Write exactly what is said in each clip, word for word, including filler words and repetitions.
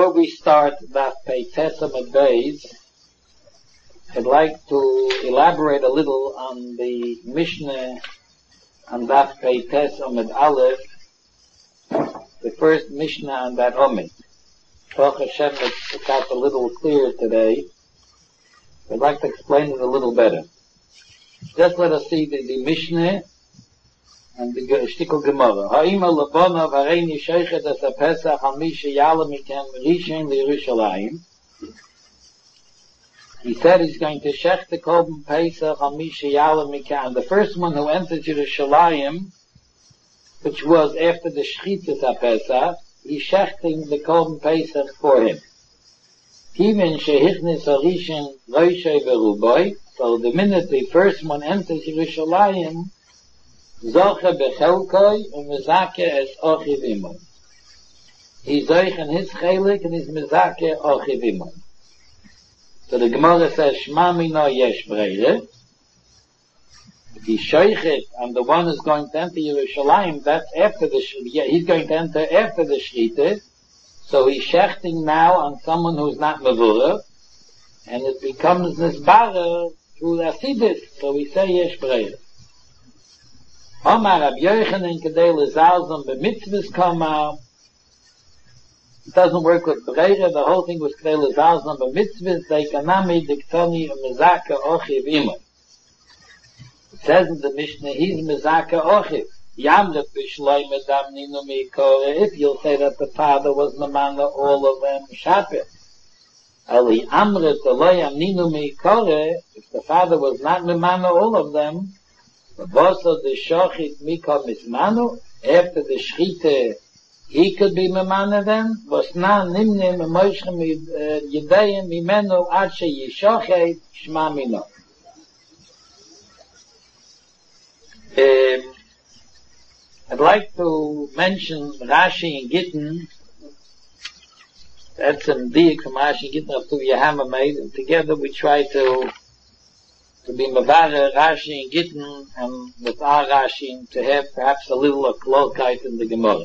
Before we start that Peites Amud Beis, I'd like to elaborate a little on the Mishnah on that Peites Amud Aleph, the first Mishnah on that Amud. Baruch Hashem, it's got a little clearer today. I'd like to explain it a little better. Just let us see the, the Mishnah and the Shtikl Gemara. Ha'ima labona v'areini sheichet es ha-Pesach ha-mish yala mikem rishen li-Yerushalayim. He said he's going to shech the Korban Pesach ha-mish yala mikem. The first one who entered Yerushalayim, which was after the Shchitas ha-Pesach, he's shechting the Korban Pesach for him. Even shehichnis ha-rishen roshei v'ruboy. So the minute the first one enters Yerushalayim, Zoche bechelkoi and mezake es ochiv imon. He's zoich in his chelik and he's mezake ochiv imon. So the Gemara says, Shma mino yesh breire. If he's shoichet and the one is going to enter Yerushalayim, that's after the, yeah, he's going to enter after the Shechita. So he's shechting now on someone who's not mevurah, and it becomes nisbara through the asidus. So we say yesh breire. Omar Rabbi Yochanan kedei lezalzam b'mitzvahs kama. It doesn't work with breira. The whole thing was kedei lezalzam b'mitzvahs. They kanami diktoni mezaka ochiv imon. It says in the Mishnah, he's mezaka ochiv. Yamlet b'shloi medam ninu mikore. If you'll say that the father was memana all of them shapir. Ali amret aloyam ninu mikore. If the father was not memana all of them, Vasa the Shachit Mika Mismanu, after the Shchite, he could be Memana then, was na nimne Memoshchem Yedayim Mimenu Ache Yishachet Shma Mino. I'd like to mention Rashi and Gittin. That's some diak from Rashi and Gittin up to Yehama made, and together we try to to be Mavara, Rashi, and Gittin, and with our Rashi, to have perhaps a little of Klolkeit in the Gemara.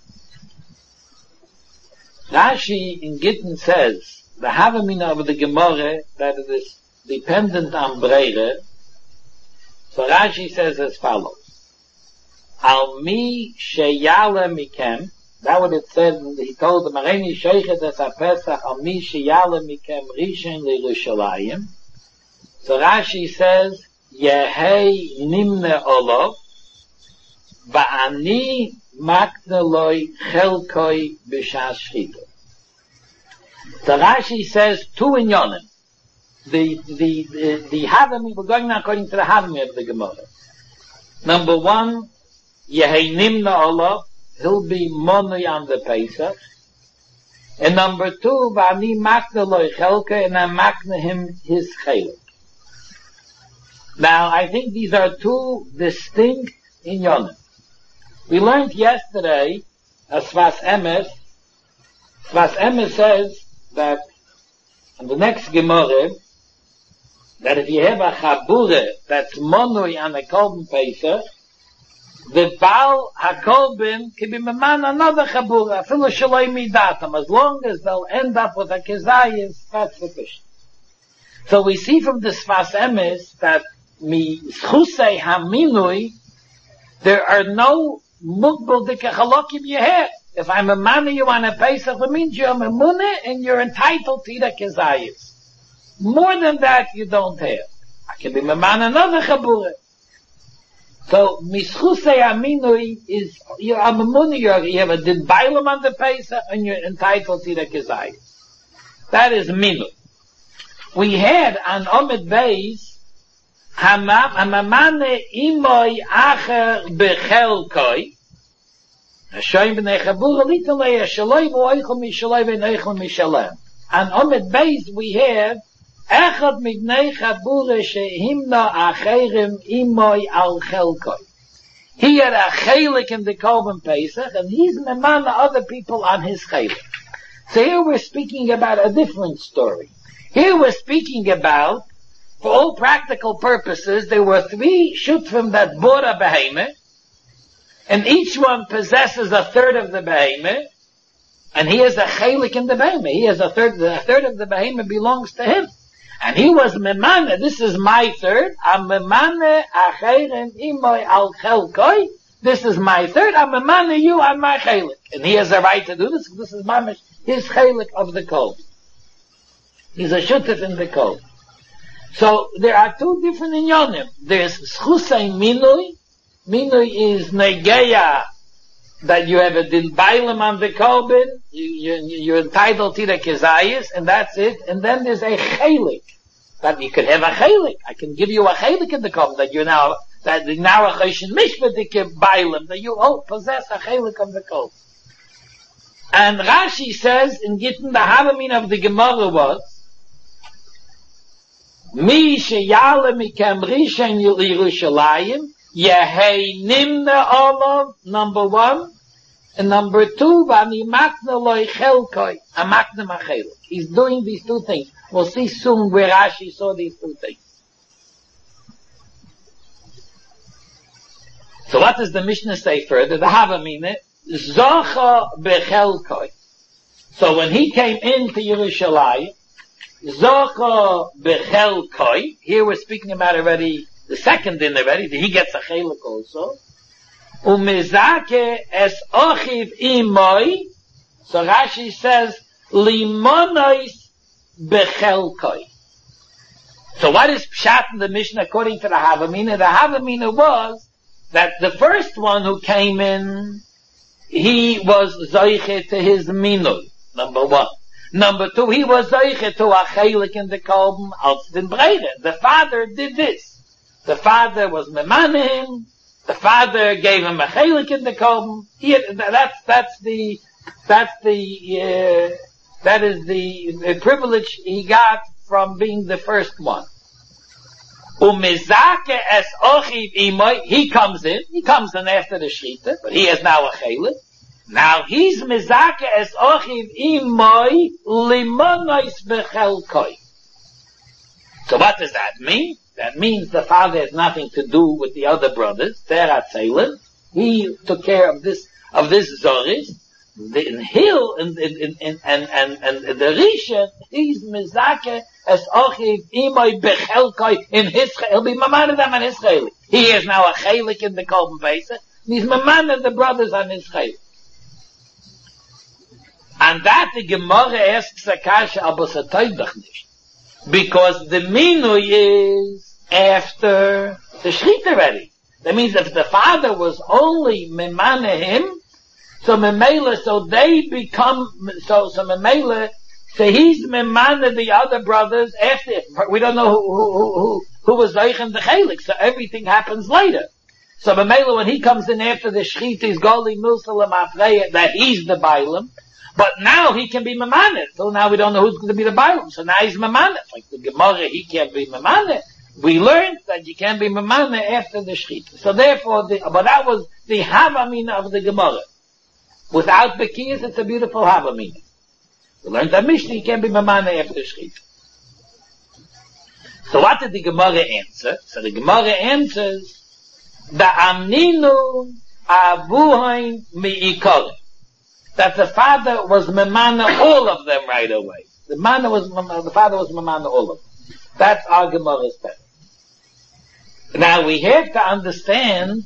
Rashi in Gittin says, the Havamina of the Gemara, that it is dependent on Breire. So Rashi says as follows. Al mi sheyala mikem, that what it said, he told the Mareini Sheichet es ha-Pesach, al mi sheyala mikem rishen li-Yerushalayim. So Rashi says, Yehei nimne olov, va'ani makneloi chelkoi b'shas shchita. So Rashi says two inyonim. The, the, the, the Havami, we're going now according to the Havami of the Gemara. Number one, Yehei nimne olov, he'll be money on the Pesach. And number two, va'ani makneloi chelkoi, and I makne him his chelik. Now, I think these are two distinct inyonim. We learned yesterday, as Sfas Emes, Sfas Emes says that, in the next Gemara, that if you have a chabure that's monui on a Korban Pesach, the Baal HaKorban can be meman another chabure, afilu shaloi midatam, as long as they'll end up with a kezayis, that's sufficient. So we see from the Sfas Emes that mi schusei haminui, there are no mukbal dike chalokim you have. If I'm a man you on a Pesach, it means you're a memune and you're entitled to the kezayis. More than that, you don't have. I can be a man another chabure. So mischusei haminui is you're a memune, you're, you have a din bailam on the Pesach and you're entitled to the kezayis. That is minu. We had on Amud Beis Hamamane imoy acher bechelkoi. Hashem b'nei chabura litalei shaloi v'oichel mishaloi v'neichel mishalem. And Amud Beis we have echad mibnei chabura shehimna acherim imoy al chelkoi. He had a chelik in the Korban Pesach, and he's memana other people on his chelik. So here we're speaking about a different story. Here we're speaking about, for all practical purposes, there were three shutfim that bought a behemoth, and each one possesses a third of the behemoth, And he is a chelik in the behemoth. He is a third, the third of the behemoth belongs to him. And he was memane, this is my third, I'm memane acheren imoy al chelkoi, this is my third, I'm memane you, I'm my chelik. And he has a right to do this, this is mamish, his chelik of the kol. He's a shutef in the kol. So, there are two different inyonim. There's schusay minui, minui is negeya, that you have a din bailam on the kolbin, you, you, you're entitled to the kezayis, and that's it. And then there's a chelik, that you could have a chelik. I can give you a chelik in the kolbin, that you're now, that now a choshen mishpadik bailam, that you oh, possess a chelik of the kolbin. And Rashi says, in Gittin, the havamin of the Gemara was, Mi sheyale mikem rishen Yerushalayim, Yehei nimna olav, number one. And number two, v'ani makna loy chelkoi, a makna machelik. He's doing these two things. We'll see soon where Rashi saw these two things. So what does the Mishnah say further? The Havamina, Zocha bechelkoi. So when he came into Yerushalayim, Zocha bechelkoi, here we're speaking about already the second din already, he gets a chelik also. Umezake es ochiv imoi, so Rashi says, limonois bechelkoi. So what is pshat in the Mishnah according to the Havamina? The Havamina was that the first one who came in, he was zoiche to his minoi, number one. Number two, he was zoiche to a chelik in the kolben, als den breide. The father did this. The father was memanim. The father gave him a chelik in the kolben. That's that's the that's the uh, that is the, the privilege he got from being the first one. Umizake es ochiv imoy. He comes in. He comes in after the shechita, but he has now a chelik. Now he's mizake es ochiv imoy limonois bechelkoi. So what does that mean? That means the father has nothing to do with the other brothers. They're Atzelim. He took care of this, of this Zoris. The in Hill, and, and, and, and, and, and the Rishon, he's Mizake as Ochiv Imoy Bechelkoi in his, he'll be Mamana them on his Chelik. He has now a Chelik in the Kolben Besa. He's Mamana the brothers on his Chelik. And that the Gemara asks Akasha Abosatoidach nicht. Because the Minui is after the Shechita already. That means if the father was only Memane him, so Memela, so they become, so, so Memela, so he's Memane the other brothers after, we don't know who, who, who, who was Zeichem the Chelik, so everything happens later. So Memela, when he comes in after the Shechita, he's Goli Milsalam Afreya, that he's the Bailam. But now he can be Mamanet. So now we don't know who's going to be the Bailam. So now he's Mamanet. Like the Gemara, he can't be Mamanet. We learned that you can't be Mamanet after the Shechita. So therefore, the, but that was the Havamina of the Gemara. Without Bekiyas, it's a beautiful Havamina. We learned that Mishnah, you can't be Mamanet after the Shechita. So what did the Gemara answer? So the Gemara answers, the Amninu Avuhain Mi'ikol. That the father was Memana all of them right away. The man was the father was Memana all of them. That's our Gemara's text. Now we have to understand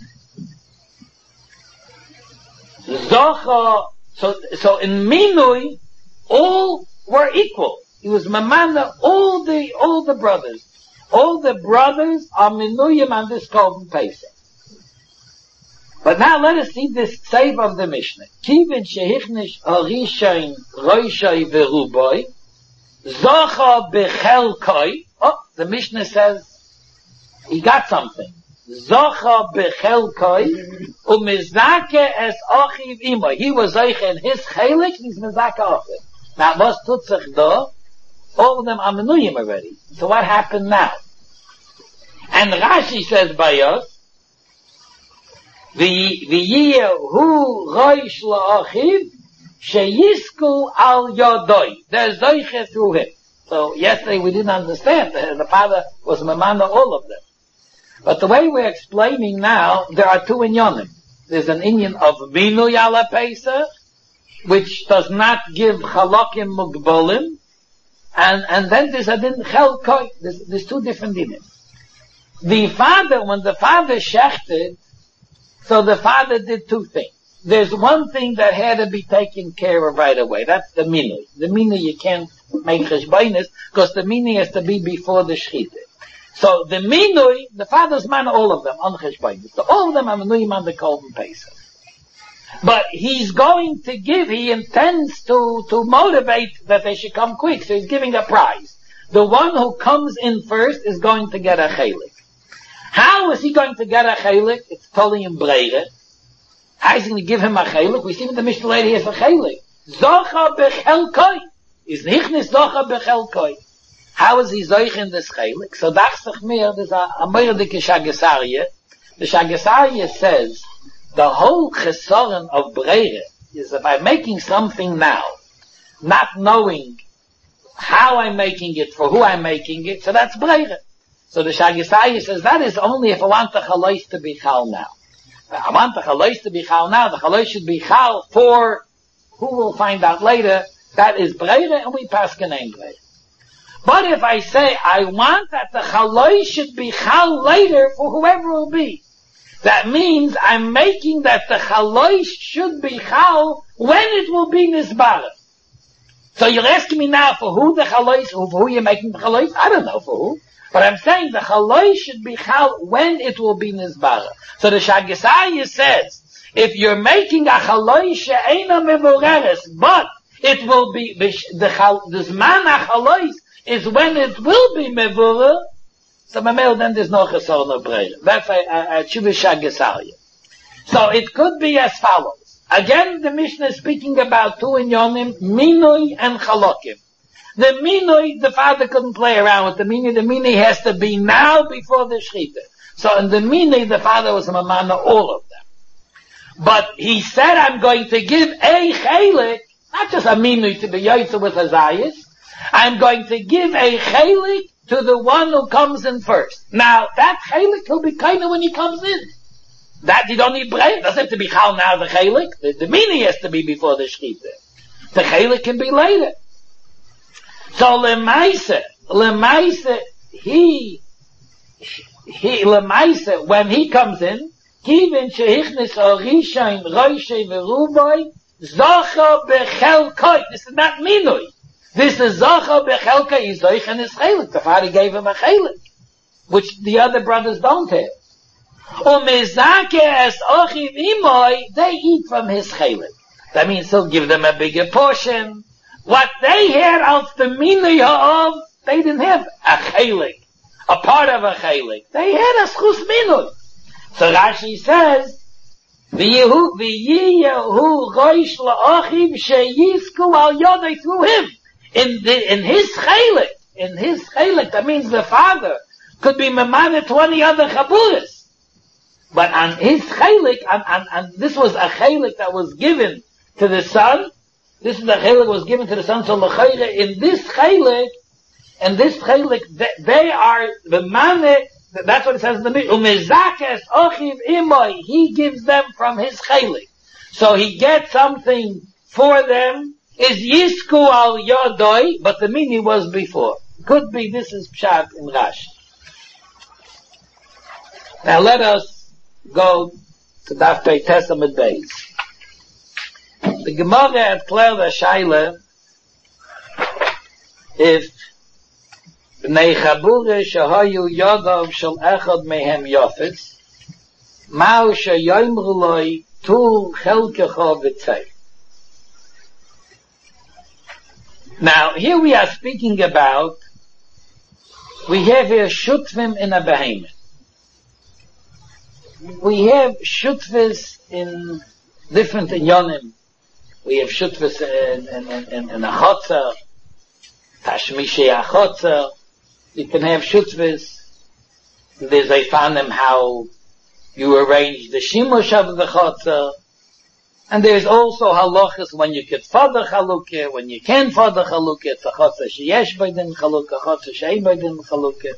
Zocha. So so in Minui, all were equal. He was Memana all the all the brothers. All the brothers are Minuyim on this Kolben Pesach. But now let us see this save of the Mishnah. Kivin shehichnish arishain roishai veruboy zocha bechelkoi. Oh, the Mishnah says he got something. Zocha bechelkoi umizake es achiv imoy. He was zoich in his chelik. He's mizake achiv. Now was tutzach do? All of them are menuyim already. So what happened now? And Rashi says by us. The the year who roish la'achiv sheyisku al yodoi. There's doiche through him. So yesterday we didn't understand. The, the father was mamana all of them. But the way we're explaining now, there are two inyanim. There's an inyan of minui ala Pesach, which does not give Chalakim Mugbolim, and, and then there's a din Chelkoi. There's, there's two different dinim. The father, when the father shechted, so the father did two things. There's one thing that had to be taken care of right away. That's the minui. The minui you can't make cheshbainis because the minui has to be before the shechita. So the minui, the father's man, all of them on cheshbainis. So all of them are minui man the Kolben Pesach. But he's going to give. He intends to to motivate that they should come quick. So he's giving a prize. The one who comes in first is going to get a chelik. How is he going to get a chelik? It's totally in breire. How is he going to give him a chelik? We see with the Mishnah later he has a chelik. Zocha bechelkoi. Is nichnis zocha bechelkoi. How is he zoich in this chelik? So dachsach mir, there's a, a moirdike shagesarye. The shagesarye says, the whole chesoren of breire is that by making something now, not knowing how I'm making it, for who I'm making it, so that's breire. So the shagesarye says that is only if I want the chalois to be chal now. I want the chalois to be chal now. The chalois should be chal for who we'll find out later. That is breire, and we pass kenein breire. But if I say I want that the chalois should be chal later for whoever it will be, that means I'm making that the chalois should be chal when it will be nisbara. So you're asking me now for who the chalois, for who you're making the chalois? I don't know for who. But I'm saying the chalois should be chal when it will be nisbara. So the shagesarye says, if you're making a chalois she'ena mevoreres, but it will be, the zman ha-chalois is when it will be mevorer, so mamel, then there's no chesor, no breire. That's a, a, a tshuva shagesarye. So it could be as follows. Again, the Mishnah is speaking about two inyonim, minui and chalokim. The minui, the father couldn't play around with the minui. The minui has to be now before the shechita. So in the minui, the father was a mamana, all of them. But he said, I'm going to give a chelik, not just a minui to be yoytze with a zayis. I'm going to give a chelik to the one who comes in first. Now, that chelik will be kind of when he comes in. That you don't need bread. Doesn't have to be chal now, the chelik. The, the minui has to be before the shechita. The chelik can be later. So lemaise, lemaise, he, he, lemaise, when he comes in, kivin shehichnis orishain roishe veruboy, zacha bechelkoi. This is not minui. This is zacha bechelkoi. He's zoich in his chelik. The father gave him a chelik, which the other brothers don't have. Umezake es ochiv imoy, they eat from his chelik. That means he'll give them a bigger portion. What they had of the minui of, they didn't have a chelik, a part of a chelik. They had a schus minui. So Rashi says, "V'yehu v'yehu roish la'achiv sheyisku al yodei," through him in the in his chelik, in his chelik. That means the father could be memana twenty other chaburas, but on his chelik, and, and, and this was a chelik that was given to the son. This is the chelik was given to the son. So l'chayre, in this chelik, and this chelik, they, they are the mane. That's what it says in the Mishnah. Umezakes ochiv imoy. He gives them from his chelik, so he gets something for them. Is yisku al yodoi, but the mini was before. Could be this is pshat in Rashi. Now let us go to Daf Pei Testament Beis. The Gemara had cleared the shaila if bnei chabura shehayu yadav shel echad mehem yafetz ma'u sheyomru loi tu chelkecha v'tzei. Now here we are speaking about, we have here shutvim in a behemoth. We have shutvas in different inyonim. We have shutvas in, in, in, in a chotzer, tashmishi a chotzer. You can have shutvas. There's I found them how you arrange the shimush of the chotzer. And there's also halachas when you can fadar chalukah, when you can't fadar chalukah. It's a chotzer sheyesh baydin chalukah, chotzer she'ein baydin chalukah.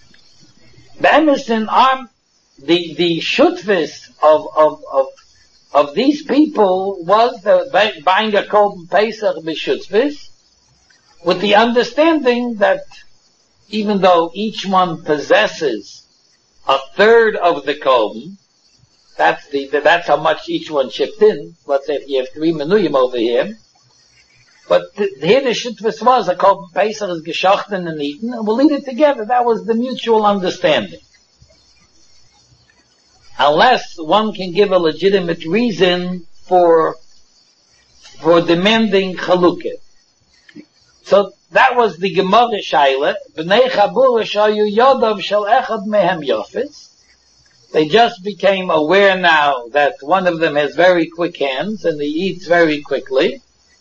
The Emerson arm, the, the shutvas of, of, of, of these people was the buying a Korban Pesach b'shutzvis, with the understanding that even though each one possesses a third of the Korban, that's the, that's how much each one chipped in. Let's say if you have three menuyim over here, but the, here the shutvis was a Korban Pesach is geschochten and eaten, and we'll eat it together. That was the mutual understanding. Unless one can give a legitimate reason for for demanding chalukah. So that was the Gemara Shaila. B'nei Chabura shayu yodav shel echad mehem yofetz. They just became aware now that one of them has very quick hands and he eats very quickly.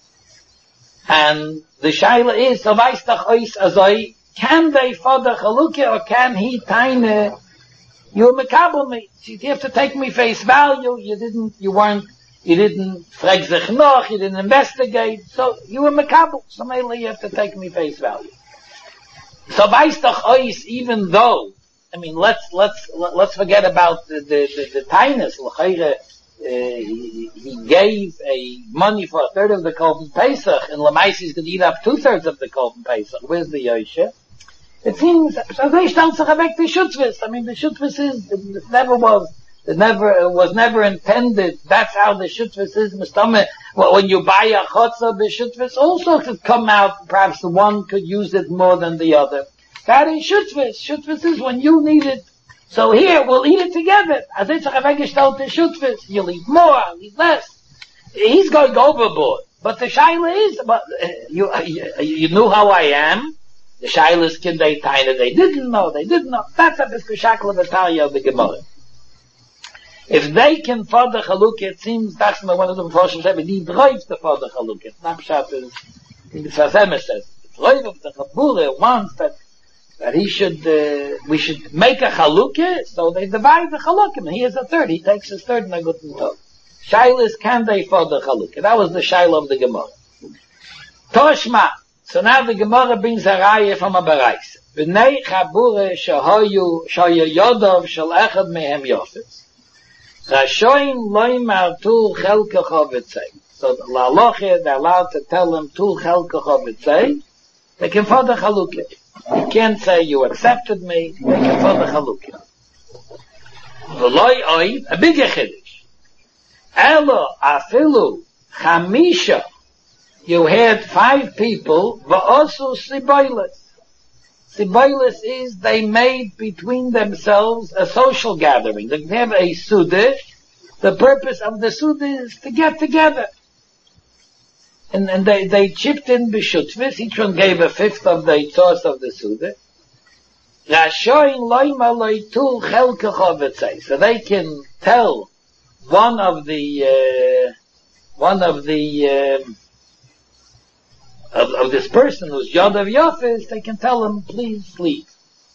And the Shaila is, so weiss doch ois azoi, can they further chalukah or can he taine, you mekabel me? You have to take me face value. You didn't, you weren't, you didn't frag sich noch, you didn't investigate. So you were mekabel. So mainly you have to take me face value. So weiss doch ois, even though, I mean, let's, let's, let's forget about the, the, the, the tinus. L'chayre, uh, he, he gave a money for a third of the Korban Pesach, and Lamais is going to eat up two thirds of the Korban Pesach. Where's the Yoshe? It seems, so they stellt sich weg the Shutzvis. I mean, the Shutzvis is, it never was, it never, it was never intended. That's how the Shutzvis is. Mistame, when you buy a Chotza, the Shutzvis also could come out, perhaps the one could use it more than the other. That is Shutzvis. Shutzvis is when you need it. So here, we'll eat it together. As it's a weggestellt the Shutzvis. You'll eat more, I'll eat less. He's going overboard. But the Shaila is, but, uh, you, uh, you, you knew how I am. The Shailas can they taina, they didn't know, they didn't know. That's a b'skashakla v'talya of the Gemara. If they can further chalukah, it seems that's one of the Mephoshim said, we need drive to further chalukah. Snapshot is, the Sfas Emes says, drive of the Chabura wants that, that he should, uh, we should make a chalukah, so they divide the chalukah, and he has a third, he takes his third and a good and top. Shailas, can they further chalukah? That was the Shaila of the Gemara. Toshma. So now the Gemara brings a raya from a barais. B'nei Chabura shahayu shayu yodav shel echad mehem yofetz. Rashoim loim al tul chelkecha v'tzei. So the laloche, they're allowed to tell them tul chelkecha v'tzei. They can further chalukah. You can't say you accepted me. They can further chalukah. V'loi oiv, a bigger chiddush. Elo afilu chamisha. You had five people, va'osu siboilis. Siboilis is they made between themselves a social gathering. They have a suda. The purpose of the suda is to get together. And, and they, they chipped in b'shutvis. Each one gave a fifth of the source of the suda. So they can tell one of the, uh, one of the, um, Of, of this person who's Yod of Yofis, they can tell him, please sleep.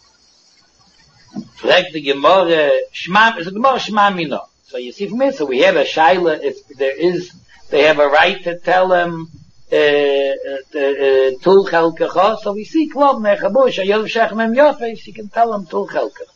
Like the Gemara, Shma, it's a Gemara Shma Mino. So you see from it, so we have a Shaila, if there is, they have a right to tell him, Tul Chelkecha, so we see Klov Nechabush, Yod Shech Mem Yofis, you can tell him Tul Chelkecha.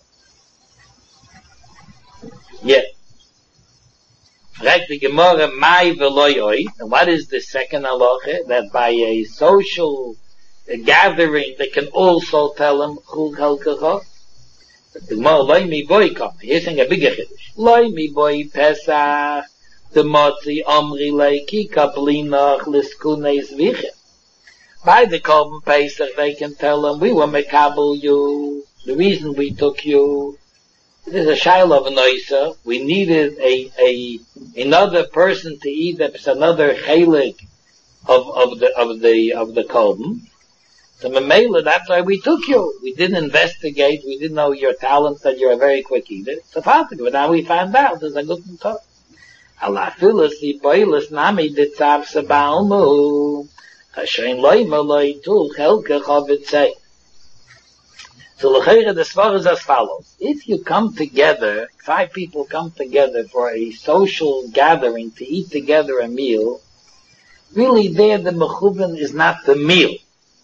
Yeah. Like the Gemara, Mai Veloy Oy, and what is the second halacha? That by a social a gathering, they can also tell them, Chul Chelkecha. But the Gemara, Loi Mi Boy come. Here's a bigger chiddush. Loi Mi Boy Pesach, the Motzi Omri Leiki, Kaplinach, Liskunes Vichem. By the Korban Pesach, they can tell them, we were mekabel you, the reason we took you, this is a shaila of a noisa. We needed a, a, another person to eat another chelik of, of the, of the, of the korban. So Mamela, that's why we took you. We didn't investigate. We didn't know your talents, that you're a very quick eater. So fatig, but now we found out there's a good talk. Allah filas li boilas nami ditzav sabaumu. Hashem loy malay tul chelke chavitzei. So l'chayre the svar is as follows. If you come together, five people come together for a social gathering to eat together a meal, really there the mechuven is not the meal.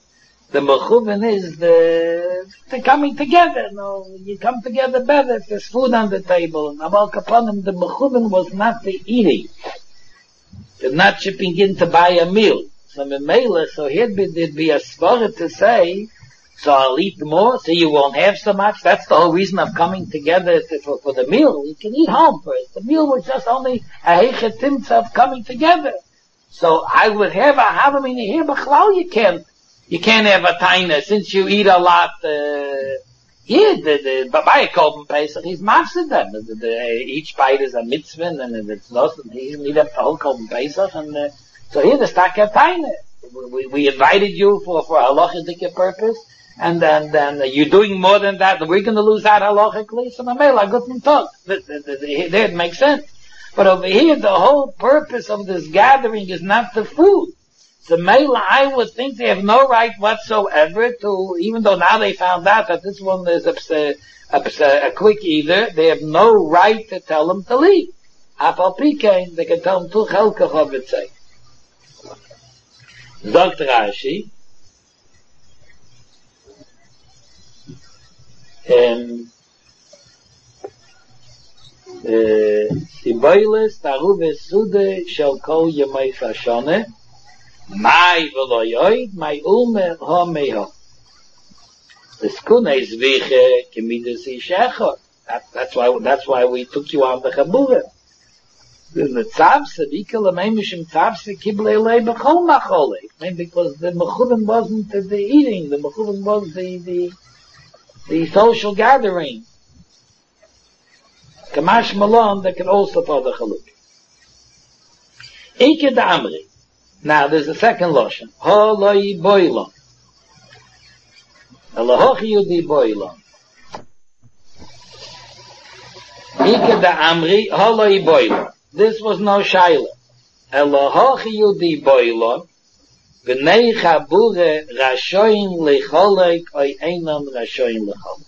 The mechuven is the, the coming together. No, you come together better if there's food on the table. And Abal Kapanim, the mechuven was not the eating. They're not chipping in to buy a meal. So Memela, so here'd be, there'd be a svara to say, so I'll eat more, so you won't have so much. That's the whole reason of coming together to, for, for the meal. You can eat home first. The meal was just only a hechetimtza of coming together. So I would have a havamina here, but you can't. You can't have a taina since you eat a lot. Uh, here, the the by a Korban Pesach, he's mafsid them. The, the, each bite is a mitzvah, and it's not. He eat up the whole Korban Pesach, and uh, so here the stack of taina. We, we invited you for for halachic purpose, and then then you're doing more than that. We're going to lose out halachically. So mamela guten talk. That that makes sense. But over here, the whole purpose of this gathering is not the food. The Mela, I would think they have no right whatsoever to, even though now they found out that this one is a, a, a quick eater, they have no right to tell them to leave. Afal Pikein, they can tell them to chelkach of it say. Doctor Rashi, um, Siboiles taruve sude shel kol yemei chashone, my veloyoid, my ulme ha meha. The skuna is viche kemidas ishechot. That's why that's why we took you on the chabura. The tzavse dikel ameimishim tzavse kiblei lei b'chol machole. I mean, because the mechuven wasn't the, the eating, the mechuven was the the the social gathering. Kamash malon that can also for the chaluk. Ike da amri. Now, there's a second lotion. Ha loi boilon. Elahochi yudi boilon. Ike da amri, ha loi boilon. This was no shaila. Elahochi yudi boilon. V'nei chabure rashoyin lecholek oy einon rashoyin lecholek.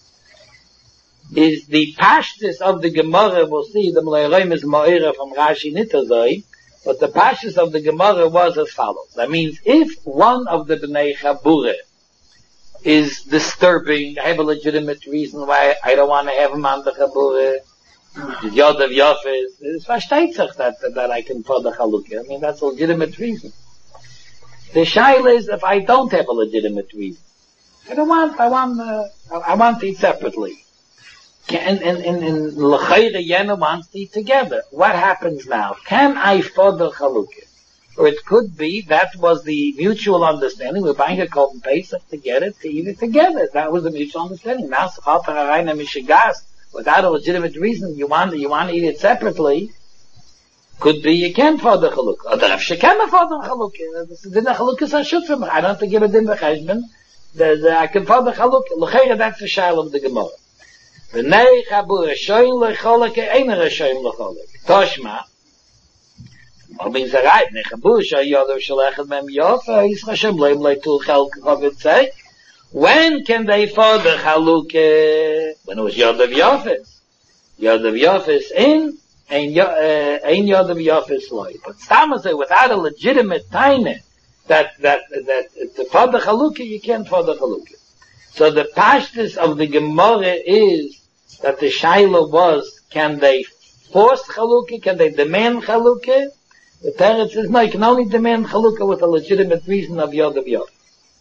Is the pashtus of the Gemara, we'll see, the Mleiroim is Ma'ira from Rashi Nitazoi, but the pashtus of the Gemara was as follows. That means, if one of the Bnei Chabure is disturbing, I have a legitimate reason why I don't want to have him on the Chabure, the Yod of Yofis, it's versteht that, that I can for the Chalukah. I mean, that's a legitimate reason. The shaila is if I don't have a legitimate reason. I don't want, I want, uh, I want to eat separately. And, and, and, and l'chayre yenu wants to eat together. What happens now? Can I fodder chalukah? Or it could be that was the mutual understanding. We're buying a Korban Pesach to get it, to eat it together. That was the mutual understanding. Now, without a legitimate reason, you want, you want to eat it separately. Could be you can fodder chalukah. Or the Rav Shekema fodder chalukah. This is the chalukah is a shut for me. I don't have to give a din b'cheshbon. I can fodder chalukah. L'chayre, that's the shaila of the Gemara. V'nei chabur shoyin lecholek ein reshoyin lecholek. Toshma. What means that right? V'nei chabur shoyin yodav shalechad mem yofa is Hashem leim leitul chelk of say. When can they fodder chalukah? When it was yodav yofis. Yodav yofis in ein ein yodav yofis loy. But Stama say without a legitimate time that that that to fodder chalukah you can't fodder chalukah. So the pashtus of the Gemara is that the shaila was, can they force chalukah? Can they demand chalukah? The Teretz says, no, you can only demand chalukah with a legitimate reason of yod of yod.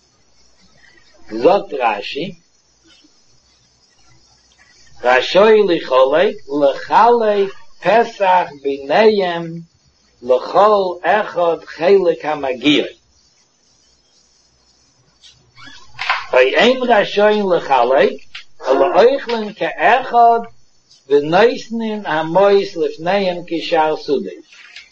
Zot Rashi, Rashoi licholek, lechalek pesach b'neyem, lechol echad chelik hamagiyah. By ein rashoyin lechalek, ala oichlen ke'echad, v'noisnin hamois lefneim kishar sudei.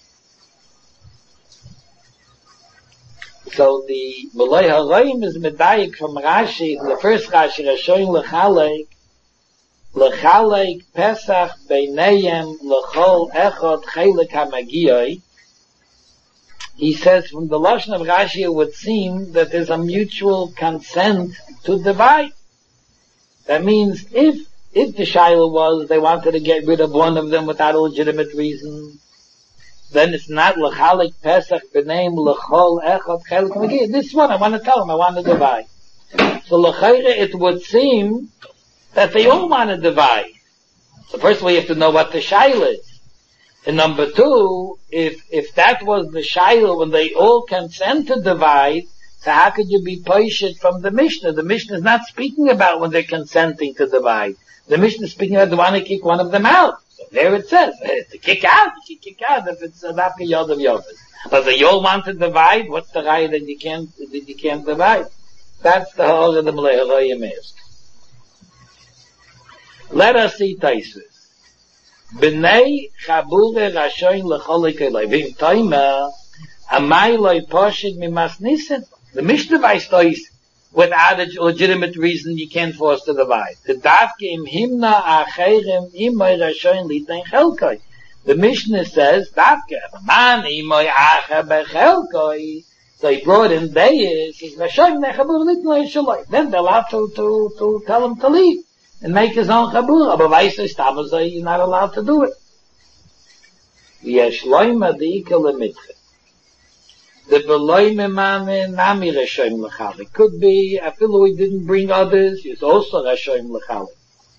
So the Malay Halayim is medayik from Rashi, the first Rashi, rashoyin lechalek, lechalek pesach b'neyem, lechol echad chelik hamagiyah. He says from the Lashon of Rashi it would seem that there's a mutual consent to divide. That means if, if the Shaila was they wanted to get rid of one of them without a legitimate reason, then it's not L'chalik Pesach b'neim l'chol echad chelik magid. This one I want to tell him, I want to divide. So l'chayre, it would seem that they all want to divide. So first we have to know what the shaila is. And number two, if if that was the shaila when they all consent to divide, so how could you be poished from the Mishnah? The Mishnah is not speaking about when they're consenting to divide. The Mishnah is speaking about they want to kick one of them out. So there it says, to kick out, you can kick out if it's a dafka yod of yofis. But if you all want to divide, what's the raya that you can't, that you can't divide? That's the whole of the Mele'eroyim is. Let us see Taisus. B'nei chabure rashoin l'cholik elay. V'im toimer, amai loy poshid mimas nissen. The Mishnah weist euch, without a legitimate reason, you can't force to divide. The dafke im himna acherem imoy rashoin litein chelkoi. The Mishnah says, dafke, man imoy acher bechelkoi. So he brought in Deis, he's rashoin nechabur litein shaloi. Then they're allowed to, to, to tell him to leave and make his own chabur. But weis is tabazai, you're not allowed to do it. Yesh loima deike lemitche. The beloy memane nami reshoim l'chalik. Could be, I feel we didn't bring others, he's also reshoim l'chalik.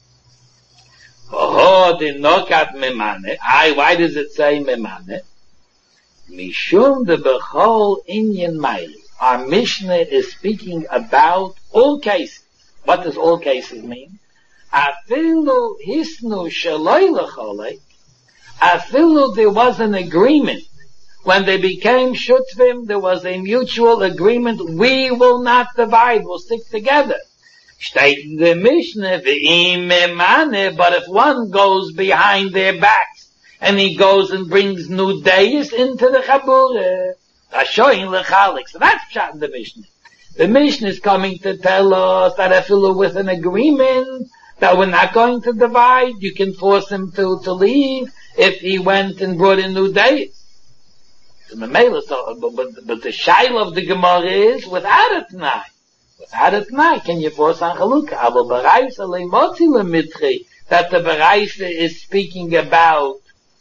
Oh, the nokat memane. Aye, why does it say memane? Mishum de bechol inyan maili. Our Mishnah is speaking about all cases. What does all cases mean? Afilu hisnu shaloi l'cholek. Afilu there was an agreement. When they became Shutvim, there was a mutual agreement, we will not divide, we'll stick together. State in the Mishnah, but if one goes behind their backs, and he goes and brings new days into the Chabura, Rashoin l'chalik. So that's shot in the Mishnah. The Mishnah is coming to tell us that if you're with an agreement, that we're not going to divide, you can force him to, to leave, if he went and brought in new days. So, but, but, but the shail of the Gemara is without a t'nai. Without a t'nai, can you force on Chalukah? Aber Baraisa le'motzi le'mitri, that the Baraisa is speaking about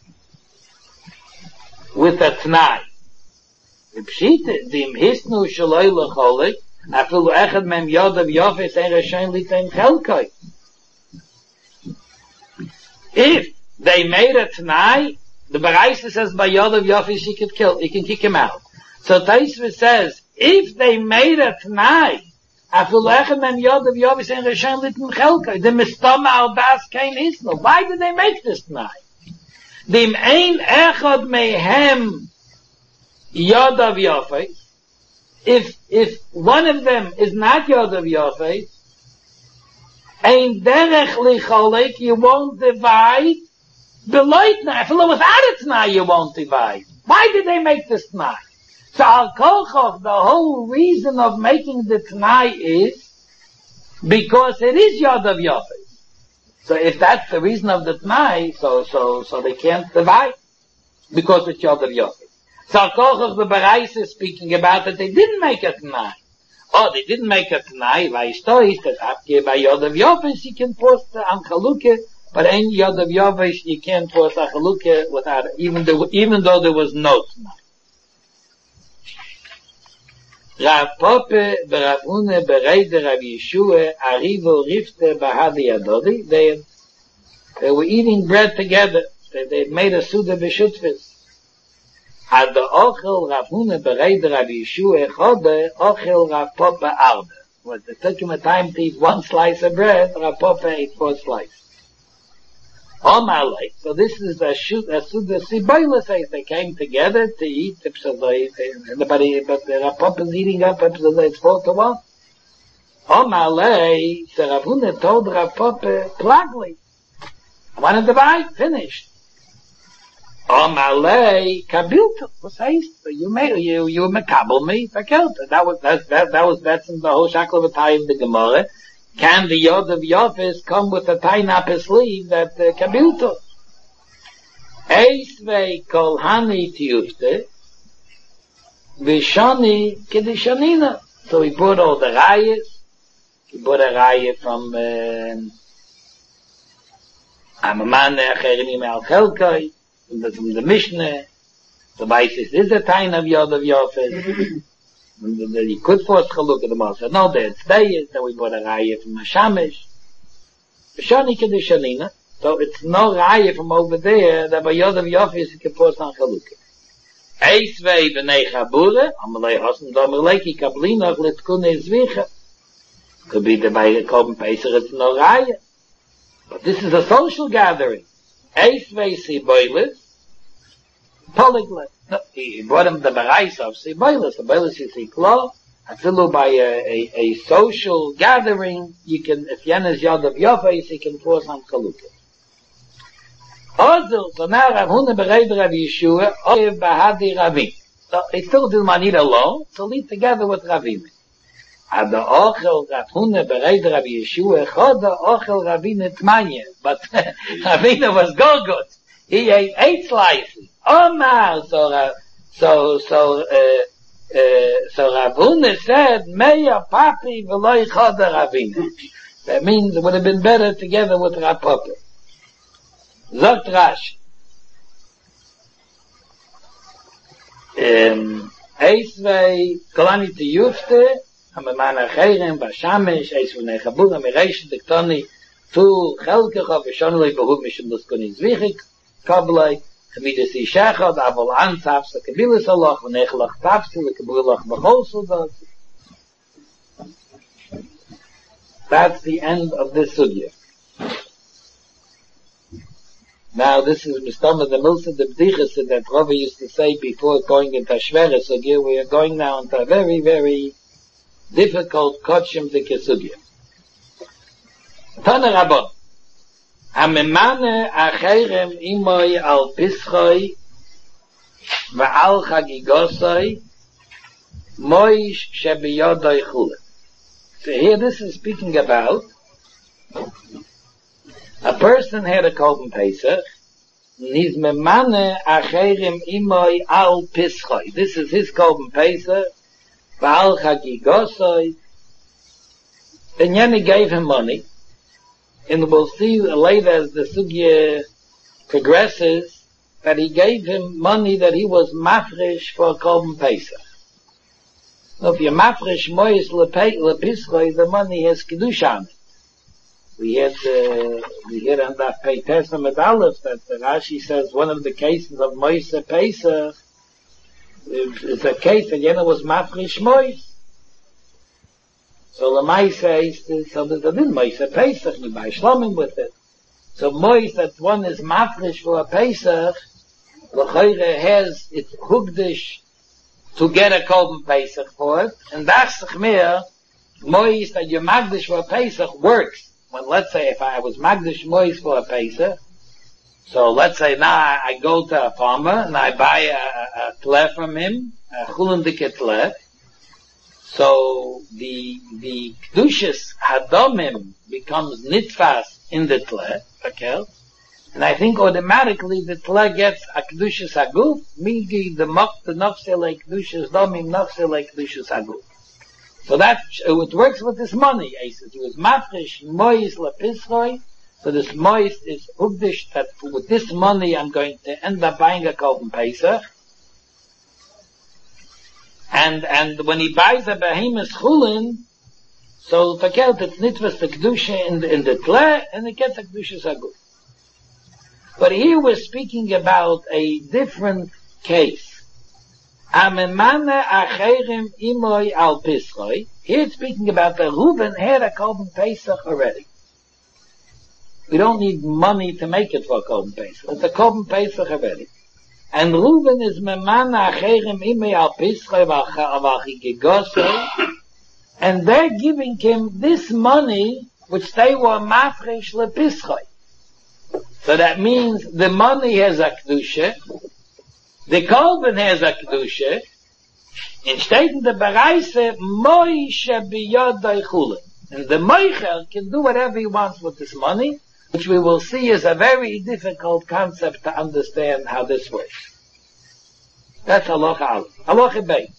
with a t'nai. The Pshita, the imhisnu shaloi l'cholik, afilu echad mem yodav yofes ein rashoin litein chelkoi. If they made a t'nai, the Baraisa says by Yodav Yofis he could kill, he can kick him out. So Taisva says, if they made a t'nai, afilechem mem Yodav Yofis en Reshen Litin Chelkai, the Mistama al Das Kain Isno. Why did they make this t'nai? Dim ein echad mehem Yodav Yofis. If, if one of them is not Yodav Yofis, ein derech licholek, you won't divide. The leitner, if it was without a t'nai, you won't divide. Why did they make this t'nai? So al kolchov, the whole reason of making the t'nai is because it is yod of yofes. So if that's the reason of the t'nai, so so so they can't divide because it's yod of yofes. So al kolchov, the Barais is speaking about that they didn't make a t'nai. Oh, they didn't make a t'nai. Vayishtois that after by yod of yofes you can post on Chalukah. But any Yod of Yavish, you can't force a Chalukah without it, even though, even though there was no t'nai. Rav Pope, Rav Une, Bereide, Rav Yeshua, Arivo, Rifte, Bahadi, Adodi, they, they were eating bread together. They, they made a Suda B'Shutfis. Ad the Ochel, Rav Une, Bereide, Rav Yeshua, Chode, Ochel, Rav Pope, Arde. When they took him a time to eat one slice of bread, Rav Pope ate four slices. Omalei. So this is a shoot, a suda sibayla says they came together to eat the psaloi. Everybody, but the Rapop is eating up the psaloi. It's four to one. Omalei. So Rav Huna told Rapop, plagly. I want to divide. Finished. Omalei kabilto. What says? You made you you mekabel me. Verkelt. That was that that that was that's in the whole shaklavatay of the Gemara. Can the Yod of Yofis come with a tie up his sleeve that uh, kabilto? Eisvei kol hani tiyufte, v'shani kedishanina. So he brought all the rayas. He brought a raya from Amaman Acherim Al Chelkai, from the Mishnah, The basis is a time of Yod of Yofes. You could force Chaluk at the most. No, there it's there, then we bought a raya from Hashamish. Shani Kedushanina. So it's no raya from over there that by Yod of Yofes you can force on Chaluk. Eisvei b'nei Chabure, amalei Hasan Domeleki Kablina Litkune Zvicha. Could be the by Korban Pesach, it's no raya. But this is a social gathering. Eisvei Siboilis, Polyglot. No, he brought him the Barais of Siboilis. The Siboilis is Siklo. Afilu by a, a, a social gathering, you can, if Yen is Yod of Yofes, you can force on Chalukah. Also, so now Rav Huna bereid Rav Yeshua, Oyev Bahadi Ravim. So he still did not need alone, so lead together with Ravim. Ad the Ochel Rav Huna bereid Rav Yeshua, Chod the Ochel Ravina Tmanya. But Ravina was Golgot. He ate eight slices. Omar, so, uh, so, so, uh, uh, so Rav Huna said, Meya Papi v'loi Chod the Ravina. That means it would have been better together with Rav Papi. Zogt Rashi. Um, Eisvei Kolani to Yufte, Hamemana Cherem, Bashamish, Eisvei Nechabura, Miresh, Diktoni, Tu, Chelkecha, Vishonlei, Behub, Mishim, Luskoni, Zvichik, Kablai, Chamidas Yishachad, Aval Antzaf, Sakabilis Allah, V'nechlach Tafsi, Lekabulach Bachol, That's the end of this sugya. Now this is Mistama the Milsa the B'dichas that Rava used to say before going into Shvera Sugya. We are going now into a very, very difficult Kotshim de Kesugya. Tana Rabban. Hamemane acherem imoy al pischoi va'al chagigosoi moish shebiyodoi chule. So here this is speaking about a person had a Korban Pesach, and he's memane acherim imoy al pischoi. This is his Korban Pesach, va'al chagigosoi. And Yeni gave him money, and we'll see later as the sugya progresses, that he gave him money that he was mafresh for Korban Pesach. Now if you're mafresh moyes lepischoi, the money has kedusha on it. We had, uh, we had on that Pei Testament Aleph that the Rashi says one of the cases of Moise Pesach is, is a case that Yena was mafresh Moise. So the Moise says, so there's a little Moise Pesach, you buy shlomim with it. So Moise, that one is mafresh for a Pesach, l'choyre has its hugdish to get a Korban Pesach for it, and that's chmir, Moise that you're magdish for a Pesach works. When let's say if I was Magdish Mois for a Pesach, so let's say now I, I go to a farmer and I buy a, a, a tle from him, a chulendike tle. So the, the Kedushas Hadomim becomes nitfas in the tle, okay? And I think automatically the tle gets a Kedushas Haguf, migi the mok, the nafsele Kedushas Domim, nafsele Kedushas Haguf. So that, it works with this money. He says, he was mafresh mois lepischoi. So this mois is ugdish that with this money I'm going to end up buying a Korban Pesach. And, and when he buys a behemoth chulin, so forget it's nitvas the kedusha in the, in the tle, and it gets a kedusha sagut. But here we're speaking about a different case. Amemane acherim imoy al pischoi. Here it's speaking about the Reuben had a Korban Pesach already. We don't need money to make it for a Korban Pesach. It's a Korban Pesach already. And Reuben is memane acherim imoy al pischoi v'achigigosoi. And they're giving him this money which they were mafresh lepischoi. So that means the money has a kedusha. The Korban has a kedusha. In steht in the Bereise, Moishe biyodai chulin. And the Moicher can do whatever he wants with this money, which we will see is a very difficult concept to understand how this works. That's halacha aleph. Halacha beis.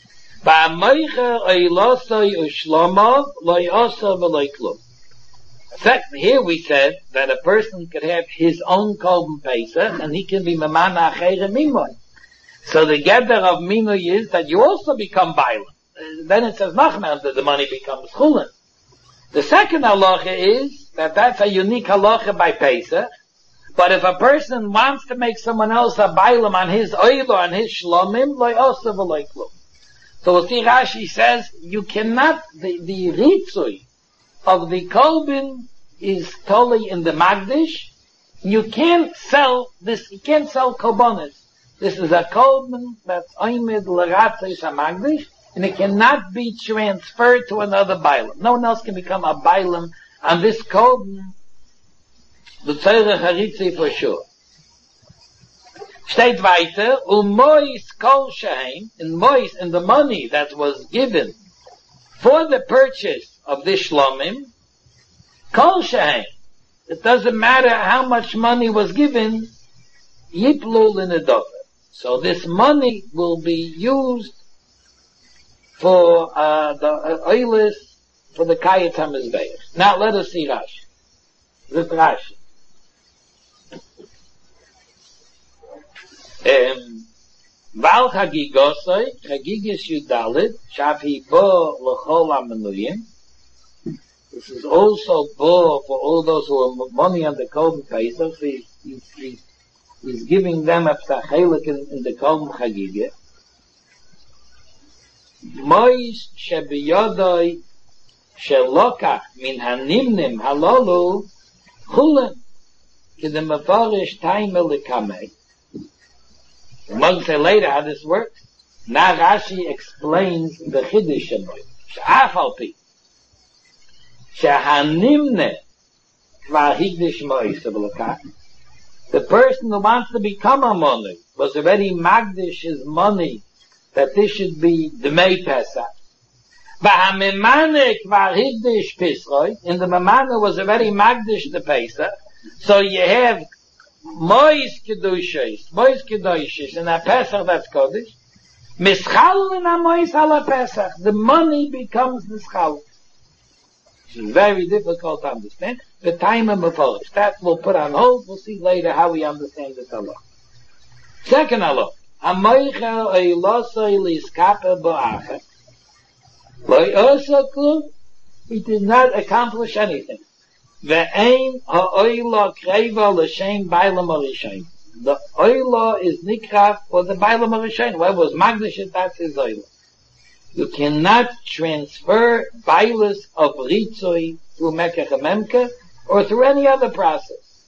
Ba Moicher oilosoi ushlomov, loy osa v'loy klum. Second, here we said that a person could have his own Korban Pesach and he can be Mamana Achere Mimoy. So the gather of Mimoy is that you also become Bailam. Uh, then it says Nachman that the money becomes Chulin. The second halacha is that that's a unique halacha by Pesach. But if a person wants to make someone else a Bailam on his oil or on his Shlomim, loy osav loy klum. So we'll see Rashi says you cannot, the, the Ritzui of the Kolbin is totally in the Magdish. You can't sell this, you can't sell Kobonis. This is a Kolbin that's Oimid L'Ratzis HaMagdish, and it cannot be transferred to another Bailam. No one else can become a Bailam on this Kolbin, the Tzorech Haritzi for sure. Steht weiter, um Mois Kol Shehem, in Mois, in the money that was given for the purchase of this Shlomim, Kol Shehem, it doesn't matter how much money was given, Yiplu L'Nedover. So this money will be used for uh, the uh, oilis, for the Kayat HaMizbeach. Now let us see Rashi. This Rashi. Um, Val Chagigosoi, Chagigis Yudalit, Shafi Bo L'chol HaMenuyim. This is also Bo for all those who are money on the Korban Pesach. He's, he's, he's, he's giving them a psachelik in, in the Korban Chagigah. Mois Shebiyodoi Shelokach Min Hanimnim Halolu Chulen Kedem Mefarish Taimel Lekamei. We must say later how this works. Now Rashi explains the Chiddush of it. Sh'afalpi. Shehanimne kvar higdish mois of the person who wants to become a money was already magdish his money that this should be the May Pesach. V'hamemane kvar higdish pisroi, and the memane was already magdish the Pesach. So you have Mois Kedushis, Mois Kedushis, and a Pesach that's Kodesh. Mischal in a Mois ala Pesach. The money becomes the schal. It's very difficult to understand. The time of Meforish. That we'll put on hold. We'll see later how we understand this Allah. Second Allah. Amoichel eilosoi liskaper bo'acher. Loi osa klum. He did not accomplish anything. Ve'ein ha'oila kreva l'shem bailam ha'rishayin. The oila is nikra for the bailam ha'rishayin. Whoever was magnish, that's his oila. You cannot transfer bailas of ritzoi through mekach memka or through any other process.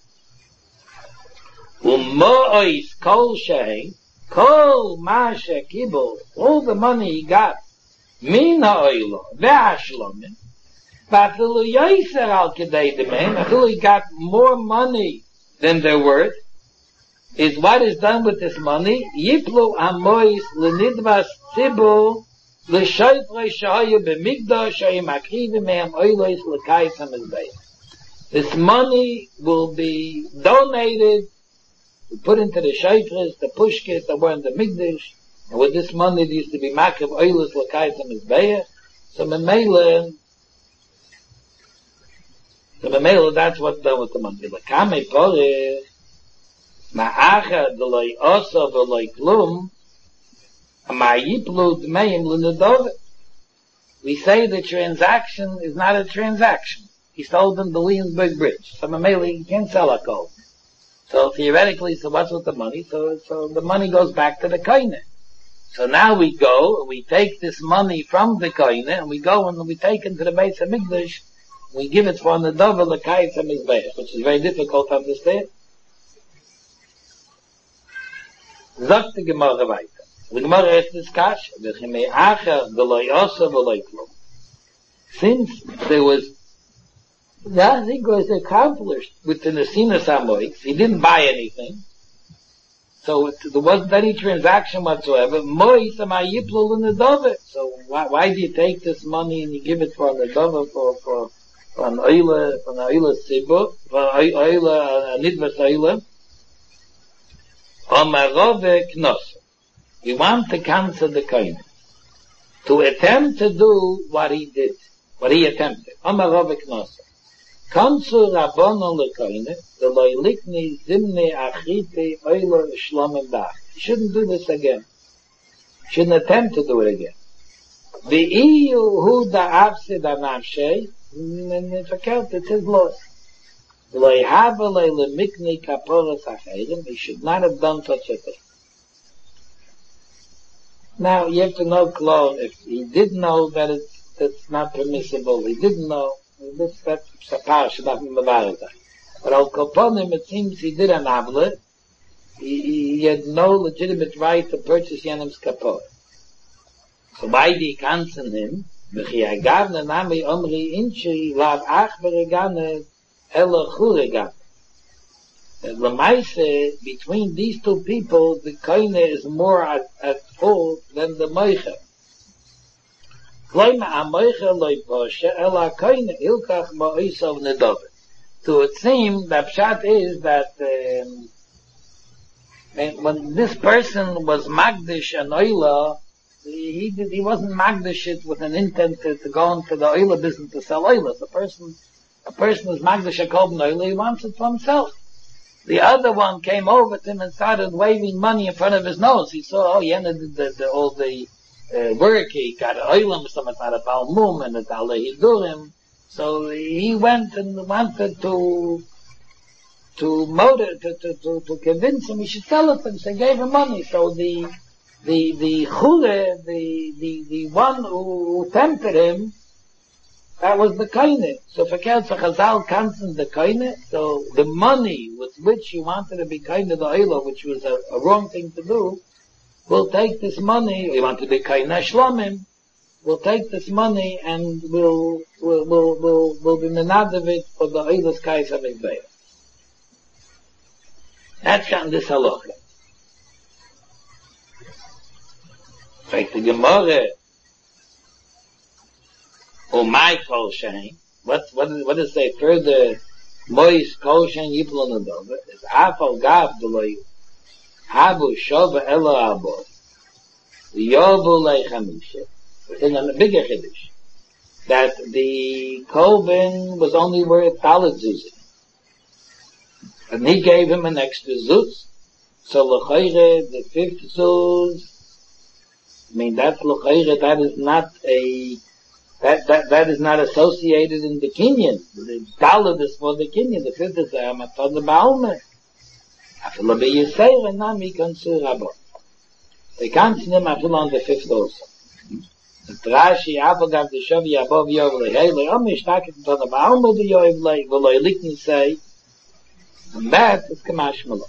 U'mo'ois kol shein, kol ma'ashe kibul, all the money he got, min ha'oila, ve'ashlomin, but he got more money than they're worth, is what is done with this money. Yiplu amois lenidvas tzibu l'shoifrei shahayu b'migdash shayu makrivi mehem oilois l'kayis hamizbeach. This money will be donated, put into the shoifres, the pushkes that were in the migdash, and with this money there used to be makriv oilois l'kayis hamizbeach. So memele, So the male, that's what's done with the money. L'kamei poreh, ma'acha d'loi osa v'loi klum, ma'yiplu d'meim l'nedove. We say the transaction is not a transaction. He sold them the Williamsburg Bridge. So the male, he can't sell a coal. So theoretically, so what's with the money? So, so the money goes back to the koine. So now we go, and we take this money from the koine, and we go and we take it to the Beis HaMikdash. We give it for the double the kayitz hamizbeach, which is very difficult to understand. Sagt the Gemara weiter. The Gemara has this kash, v'chimei acher v'loi osa v'loi klum. Since there was, that I think was accomplished with the Nesinas HaMoitz, he didn't buy anything, so it, there wasn't any transaction whatsoever. Moitz amayiplu l'nedove. So why, why do you take this money and you give it for nedove for for Van oile, van oile sibbo, van oile, nidvas oile, omarove knos. We want to cancel the coin. To attempt to do what he did, what he attempted. Omarove knos. Kanzu Rabbanon lekoine, the loylikni zimne achite oilo shlom and dach. You shouldn't do this again. You shouldn't attempt to do it again. The iu hu da avse da nafshe, and it's verkehrt, it's his loss. Loi have loi lemikni kaporas achayim, he should not have done such a thing. Now, you have to know, Claude, if he did know that it's, it's not permissible, he didn't know, that's, that's a parasha, not in the Varada. But al Koponim, it seems he did an avle, he, he had no legitimate right to purchase Yenim's kapor. So why did he cancel him? V'chi agavne nami omri inchi lav ach v'regane ela churegane. Lemaise, between these two people, the koine is more at, at fault than the moiche. Kloima a moiche loy poshe, ela koine ilkach ma'oisav nedovet. So it seems that pshat is that um, when, when this person was magdish an oila, he did, he wasn't magdish it with an intent to, to go into the oila business to sell oila. A person, a person is magdish a kolben oila, he wants it for himself. The other one came over to him and started waving money in front of his nose. He saw, oh, Yena did the, the, all the uh, work. He got an oilam, some it's not a balmum, and it's alehi durim. So he went and wanted to to motive, to, to, to, to convince him he should sell it to him. So he gave him money. So the the the chule, the the the one who, who tempted him, that was the koine. So for Kelsa Chazal cancelled the koine. So the money with which he wanted to be koine the oila, which was a, a wrong thing to do, will take this money. He wanted to be koine shlomim. We'll take this money and we'll we'll we'll we'll, we'll be menadav it for the oilas kais of Mikveh. That's kind of this halacha. Like the Gemara. Oh my kol shein. What what is what is say further? Mois kol shein yiplon adova. Is afal gav deloy habu shova ela abo. Yobu leichamishe. In a bigger chiddush, that the kolben was only worth talad zuzah, and he gave him an extra zuz. So l'chayre the fifth zuz. I mean that's l'chayre. That is not a That, that, that is not associated in the Kinyan. The Talad is for the Kinyan. The fifth is a Matad Ba'almeh. After be Yisrael, and now we can see Rabbo. They can't see him after on the fifth also. The Rashi, Abagav, the Shavi, above Yov, Lehele, Omi, Shtaket, Matad Ba'almeh, the Yov, Leh, V'loi Likni say, and that is Kamash Malon.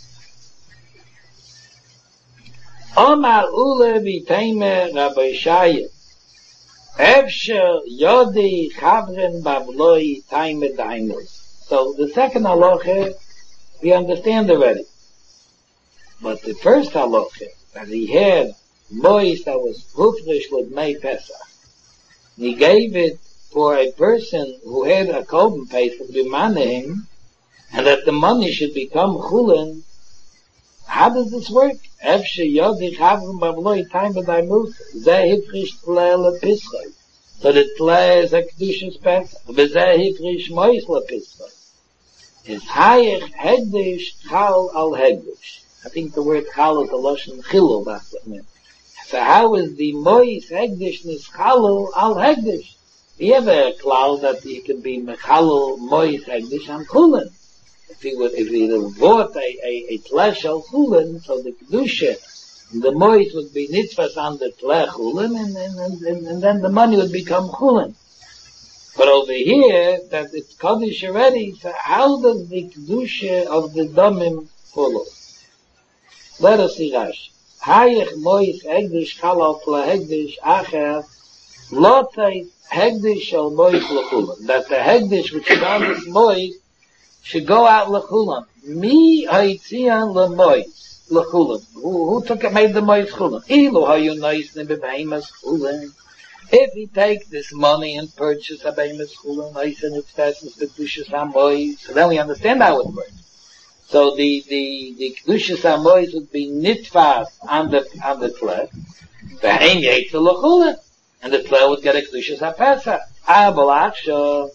Omar Ule, V'teime, Rabbi Shayim. Efsher Yodi Chavren Bavloi Taime Daimos. So the second halacha we understand already. But the first halacha that he had mois that was hufrish with May Pesach. He gave it for a person who had a korban Pesach b'manehim, and that the money should become chulin. How does this work? Efshe Yodi Chavim Bavloi Time B'Daimut Zeh Hifrish Tleh LePischay. So the Tleh is a Kedushas Pesach. V'Zeh Hifrish Mois LePischay. Is Hayech Hegdish Chal Al Hegdish. I think the word Chal is a Lashon Chilul, that's what it means. So how is the Mois Hegdishness Chalul Al Hegdish? We have a cloud that he can be Mechalul Mois Hegdish and Chulin. If he would, if he would have bought a, a, a tleh shel chulin, so the kedusha, the mois would be nitzvahs on the tleh chulin, and, and, and, and then the money would become chulin. But over here, that it's kaddish already, so how does the kedusha of the damim follow? Let us see Rashi. Hayech mois hegdish chalal tleh hegdish acher lotzei hegdish shel mois lechulin. That the hegdish which is on this mois should go out lechulam. Mi haitzian lemois lechulam. Who, who took it, made the mois chulam? Ilu hayu noisne bebeimas chulam. If he take this money and purchase a beimas chulam, noisen itfesses kedushas hamois. So then we understand how it works. So the the the kedushas hamois would be nitfas on the on the tleh. Beheim yaitzel lechulam, and the tleh would get a kedushas hapesach. Abel achshav.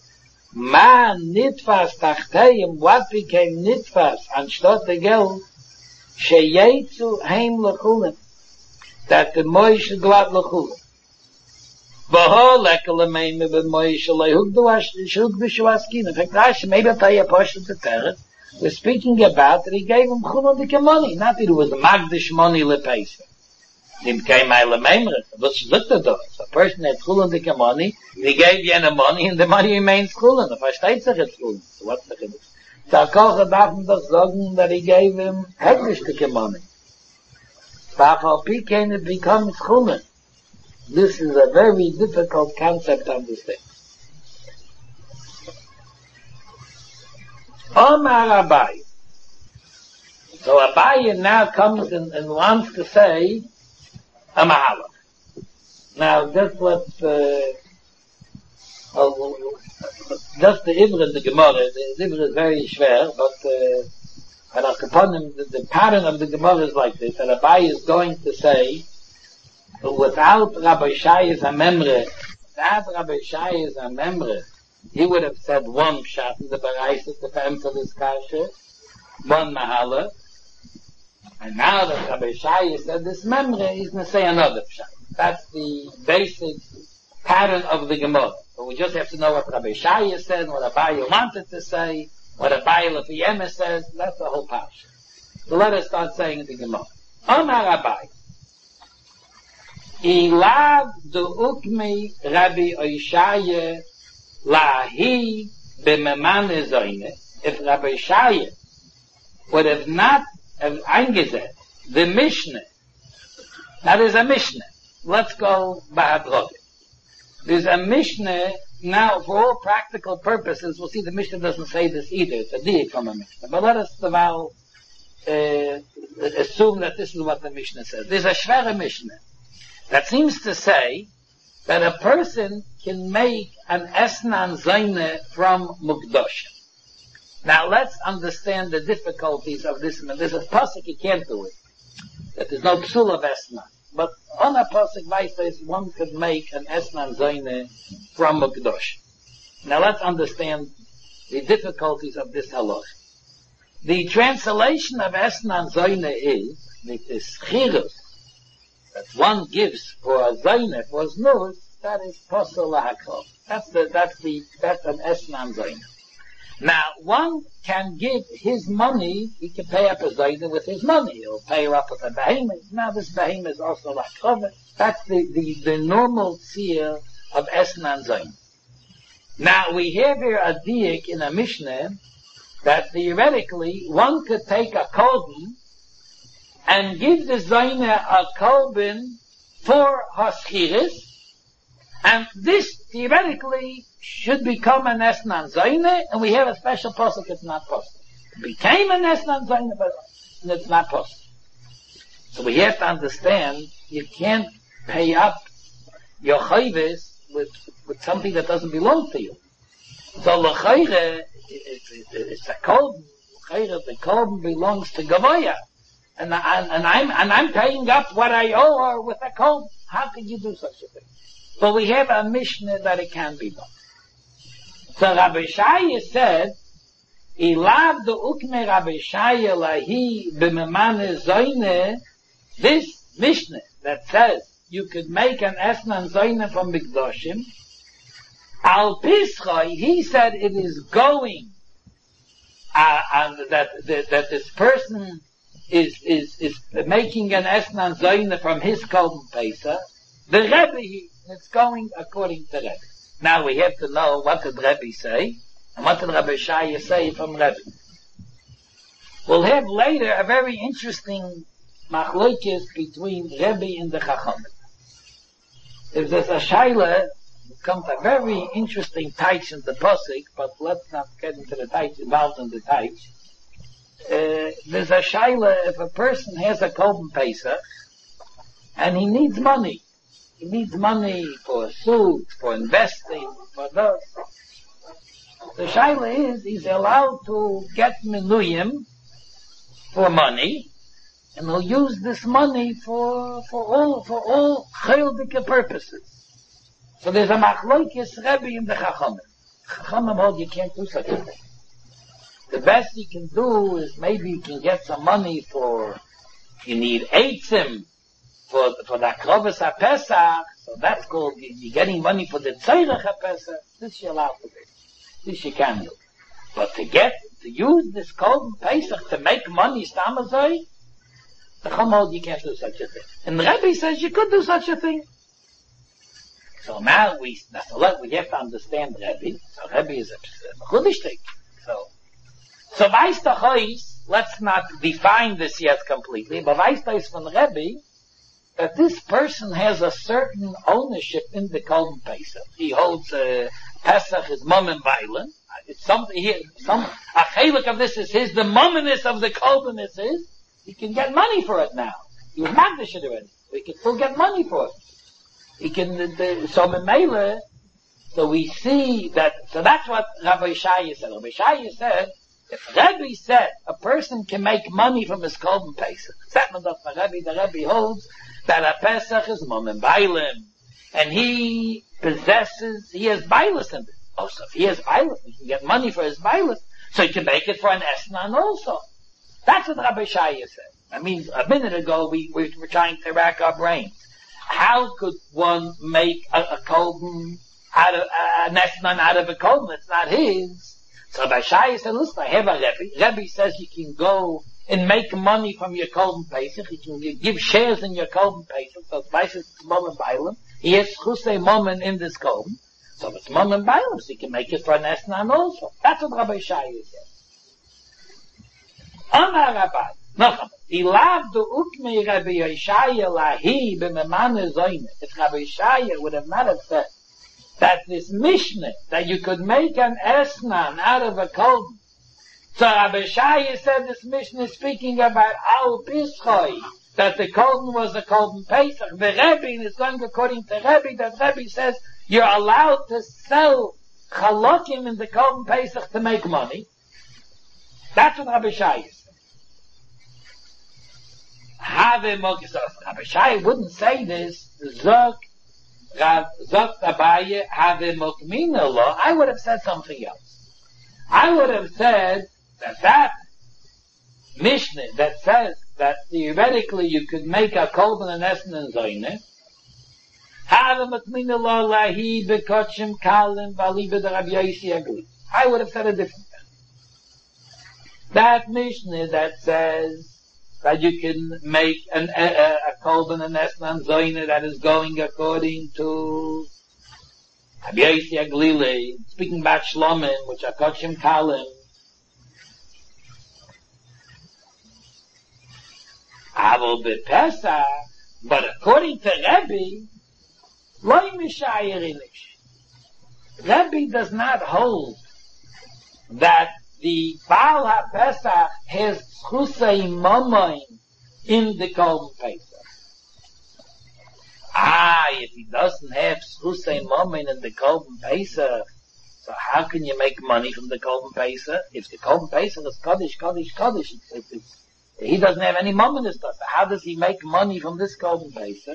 Ma nitfas tachteim, what became nitfas, anstatt the geld, sheyetzu heim lechulim, that the Moshe glad lechulim. Vaho lekele meime be Moshe lehug duash, shug b'shuaskin. In fact, Rashi, maybe I'll tell you a portion of the Torah, we're speaking about that he gave him chuladike money, not that it was magdish money lepeisa. Nim came my lememre. What's looked at those? A person had chuladike money, he gave you the money, and the money remains chulad. If I state sich it's chulad. So what's the chiddush? So Kocha darf man doch sagen that he gave him hegdishtike money. Bafal Pikein it becomes chulad. This is a very difficult concept to understand. Omar Abai. So Abai now comes and, and wants to say a mahalach. Now, just what, uh, oh, just the Ivr in the Gemara, the Ivr is very schwer, but, uh, and upon him, the, the pattern of the Gemara is like this, that Abai is going to say, without Rabbi Shai's Amemre, without Rabbi Shai's Amemre, he would have said one pshat in the Baraisa to emphasize kasha, one mahala, and now that Rabbi Shai said this memre, he's going to say another pshat. That's the basic pattern of the Gemara. But we just have to know what Rabbi Shai said, what Abaye wanted to say, what Abaye Lefiyema says. That's the whole parsha. So let us start saying the Gemara. Omar Abaye. Ilav du ukmi Rabbi Oishaya lahi b'memane zoyne. If Rabbi Shai would have not have eingesetzt the Mishnah. Now there's a Mishnah. Let's go Bahadroge. There's a Mishnah, now for all practical purposes, we'll see the Mishnah doesn't say this either. It's a diak from a Mishnah. But let us now uh, assume that this is what the Mishnah says. There's a Shvera Mishnah that seems to say that a person can make an Esnan Zayneh from Mukdosh. Now let's understand the difficulties of this. There's a pasuk you can't do it. That there's no psul of esnan. But on a pasuk says one could make an esnan zayneh from Mukdosh. Now let's understand the difficulties of this halach. The translation of esnan zayneh is that the schirus that one gives for a zayneh for znus, that is pasal lahakol. That's the that's the that's an esnan zayneh. Now, one can give his money, he can pay up a zayda with his money. He'll pay her up with a behemoth. Now, this behemoth is also like cover. That's the, the, the normal tzir of esnan zayda. Now, we have here a diak in a Mishnah that theoretically one could take a kolben and give the zayna a kolben for haschiris, and this theoretically should become an esnan zayneh, and we have a special pasuk. It's not possible. It became an esnan zayneh, but it's not possible. So we have to understand you can't pay up your chayvis with with something that doesn't belong to you. So l'chayre, it's, it's, it's a kolben. L'chayre, the kolben belongs to Gavoya, and I, and I'm and I'm paying up what I owe her with a kolben. How could you do such a thing? But we have a Mishnah that it can be done. So Rabbi Shaya said, Ilav de ukme Rabbi Shaya lahi b'memane zoyne, this Mishnah that says you could make an esnan zoyne from Mikdoshim, al pischoi, he said it is going, uh, and that, that, that this person is, is, is making an esnan zoyne from his kolben pesa, the Rebbe, it's going according to Rebbe. Now we have to know what did Rebbe say, and what did Rabbi Shaya say from Rebbe. We'll have later a very interesting machlokes between Rebbe and the Chacham. If there's a shaila, it comes a very interesting taich in the pasuk, but let's not get into the taich involved in the taich. Uh, there's a shaila if a person has a kolben pesach and he needs money. He needs money for a suit, for investing, for those. The shaila is, he's allowed to get minuyim for money, and he'll use this money for, for all, for all chayildike purposes. So there's a machlokes Rebbe in the Chachamim. Chachamim hold you can't do such a thing. The best you can do is maybe you can get some money for, you need eitzim for, for the Akrovas HaPesach, so that's called, you're getting money for the Tzorech HaPesach, this you're allowed to do. This you can do. But to get, to use this Korban Pesach to make money, Stamazoi, the Chacham hold you can't do such a thing. And the Rebbe says you could do such a thing. So now we, that's a lot, we have to understand Rebbe. So Rebbe is a Chudish thing. So, so weiss doch heus, let's not define this yet completely, but weiss doch from Rebbe, that this person has a certain ownership in the Korban Pesach. He holds, uh, Pesach is mom and violent. It's something, he, some, a chalik of this is his, the momminess of the Korban is his. He can get money for it now. He was magnish already. He can still get money for it. He can, the, so Memele, so we see that, so that's what Rabbi Shaya said. Rabbi Shaya said, if Rebbe said a person can make money from his Korban Pesach, that means that Rebbe, the Rebbe holds that a Pesach is mom and bailim, and he possesses, he has bailus in it. Oh, so if he has bailus, he can get money for his bailus, so he can make it for an esnan also. That's what Rabbi Shaya said. I mean, a minute ago we, we were trying to rack our brains. How could one make a, a Korban out of, uh, an esnan out of a Korban? It's not his. So Rabbi Shaya said, listen, I have a Rebbe. Rebbe says you can go and make money from your Korban Pesach. You can give shares in your Korban Pesach. So it's it's mom and bailim. He has chusei moment in this Korban. So if it's mom and bailim, so he can make it for an esnan also. That's what Rabbi Shaya said. Amar Rabbi, Nacham, Ilav du ukmei Rabbi Yeshaya lahi b'memane zoyne. If Rabbi Yeshaya would have not have said that this Mishnah, that you could make an esnan out of a Korban. So Rabbi Yeshaya said this Mishnah is speaking about Al Pischoi, that the Korban was a Korban Pesach. The Rebbe is going according to Rebbe, that Rebbe says you're allowed to sell chalokim in the Korban Pesach to make money. That's what Rabbi Yeshaya said. Have Rabbi Shai wouldn't say this. Zok, Zok Abaye, have Mokmina law. I would have said something else. I would have said that that Mishnah that says that theoretically you could make a Korban and Essen and Zoyne, have Mokmina law lahi bekochim kalim valibe the Rabbi Yosi Agli. I would have said a different thing. That Mishnah that says that you can make an, a, a, a Korban and Esnan Zoyne that is going according to Rabbi Yosi Aglili, speaking about Shlomim, which are Kochim Kalim. Avol B'Pesach, but according to Rebbe, Loi Mishayir Inish. Rebbe does not hold that the Baal HaPesach has Chusei Momoin in the Korban Pesach. Ah, if he doesn't have Chusei Momoin in the Korban Pesach, so how can you make money from the Korban Pesach? If the Korban Pesach is Kaddish, Kaddish, Kaddish, it's, it's, it's, he doesn't have any Momoin in this stuff. How does he make money from this Korban Pesach?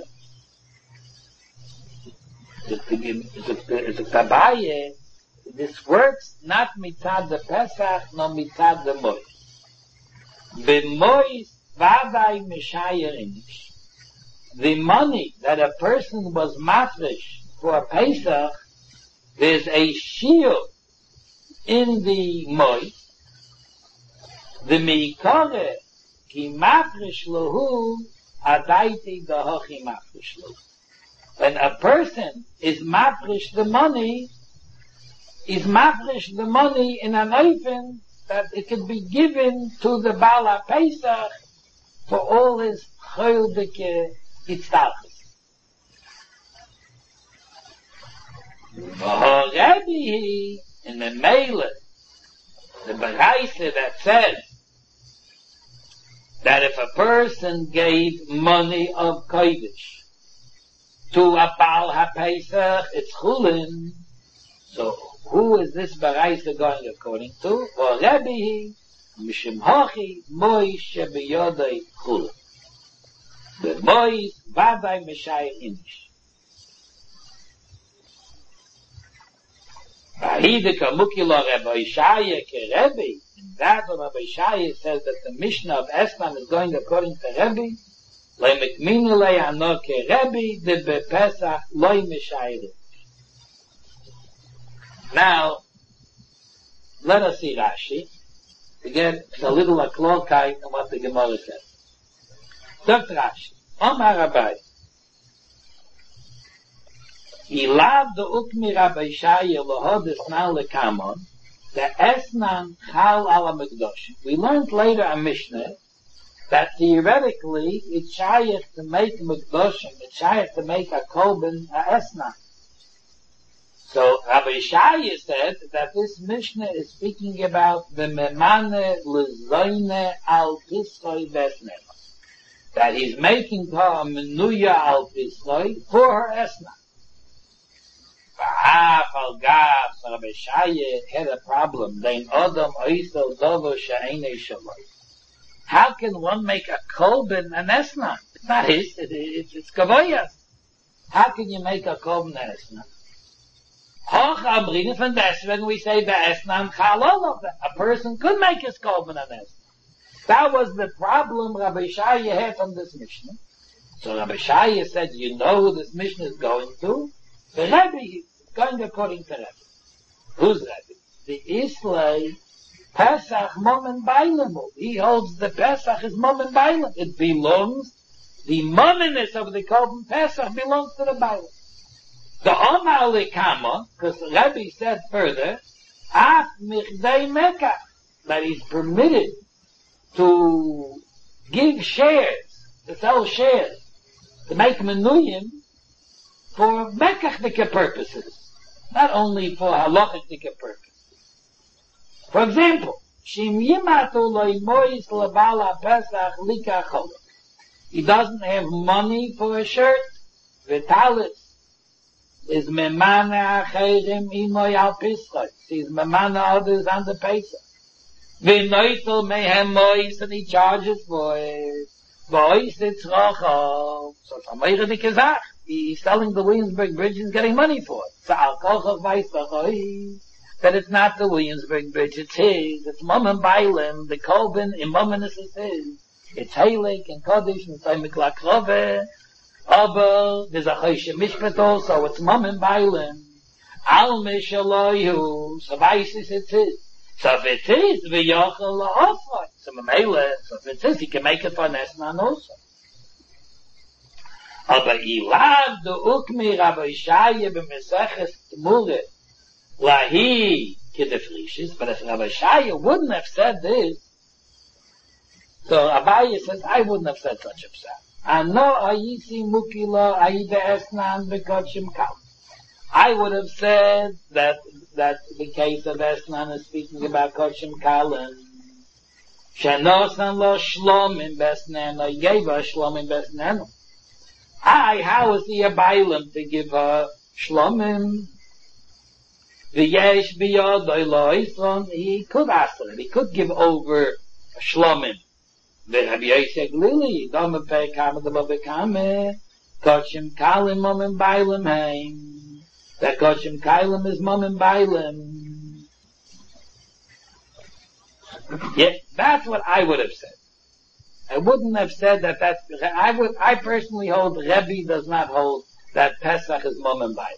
It's a Tabaye. This works not mitzad the Pesach, nor mitzad the Mois. The Mois vadai mishayer inish. The money that a person was mafresh for Pesach, there's a shield in the Mois. The mikore ki mafresh lohu adaiti dahochi mafresh lohu. When a person is mafresh the money, is mafresh the money in an oven that it can be given to the Baal HaPesach for all his choldike itztachos. V'horebi in the Mele, the Beraisa that says that if a person gave money of Kodesh to a Baal HaPesach, it's chulin. So who is this Beraisa going according to? Or Rebbe, Mishim Hochi, Mois Shebeyodai Chula. The Mois Vadai Meshai Inish. Vahidika mukila Rabbi Shaya ke Rebbe. In that what Rabbi Shaya says that the Mishnah of Esnan is going according to Rebbe. Loi mikmini lei ano ke Rebbe de bepesach loi mishayre. Now, let us see Rashi. Again, it's a little a klokite on what the Gemara says. Doctor Rashi, Omar Rabbi, Ilav de ukmi Rabbi Shaya lohod esnan lekamon, the esnan chal ala mekdosh. We learned later a Mishnah that theoretically it's shayach to make mekdoshim, it's shayach to make a kolben a esnan. So Rabbi Shaya said that this Mishnah is speaking about the memane lezoine al pisroi besnei. That he's making her a menuya al pisroi for her esna. V'haf al gav, so Rabbi Shaya had a problem. Dein odom oisel dovo she'enei shaloi. How can one make a kolben an esna? It's not his, it, it, it's kavoyas. How can you make a kolben an esna? Hoch amrine von deswegen we say the esnan chalol of them. A person could make his kolben an esna. That was the problem Rabbi Shaya had from this Mishnah. So Rabbi Shaya said, you know who this Mishnah is going to? The Rebbe is going according to Rebbe. Who's Rebbe? The Islay Pesach Momen Bailim. He holds the Pesach is Momen Bailim. It belongs, the Momeness of the Kolben Pesach belongs to the Bailim. The Omar Lekama, because the Rebbe said further, Af Michdei Mekach, that he's permitted to give shares, to sell shares, to make menuyim for mekachdike purposes, not only for halachicdike purposes. For example, Shim Yimatu Loi Mois Labala Pesach Lika Cholok. He doesn't have money for a shirt. Vitalis is memana acherim imoy al pischot. He's memana others on the Pesach. V'noitel mehem mois, and he charges for it. Voice it's rochov. So it's a meiredik zach. He's selling the Williamsburg Bridge and getting money for it. So al kochov weiss v'choi. That it's not the Williamsburg Bridge, it's his. It's Momen Bailim, the Kolben, in Momenus is his. It's Heilig and Kodesh, and it's Mikla Krove. Aber, there's a Choshe Mishpat also, it's Momen Bailim. Al Mishaloyu, so weiss is it's his. So if it is, v'yochel la'ofroi. So Mamela, so if it is, he can make it for Nesman also. Aber ilav du ukmi Rabbi Shaya b'meseches Tmure lahi kidefrishis, but if Rabbi Shaya wouldn't have said this, so Abaye says, I wouldn't have said such a pshat. Ano ayisi mukila ayide esnan b'kodshim kal. I would have said that that the case of Esnan is speaking about Kodshim Kalan. Shenosan lo shlom in Besneno, gave her shlom in Besneno. I, how is he a bailam to give her shlomim? V'yesh biyodoi lo isron, he could ask her, he could give over shlomim. V'Rabbi Yosef Lili, dome pe kame de bo bekame, Kodshim Kalan momim bailam heim. That Kodshim Kailim is Momen Bailim. Yeah, that's what I would have said. I wouldn't have said that that's, I would, I personally hold, Rebbe does not hold that Pesach is Momen Bailim.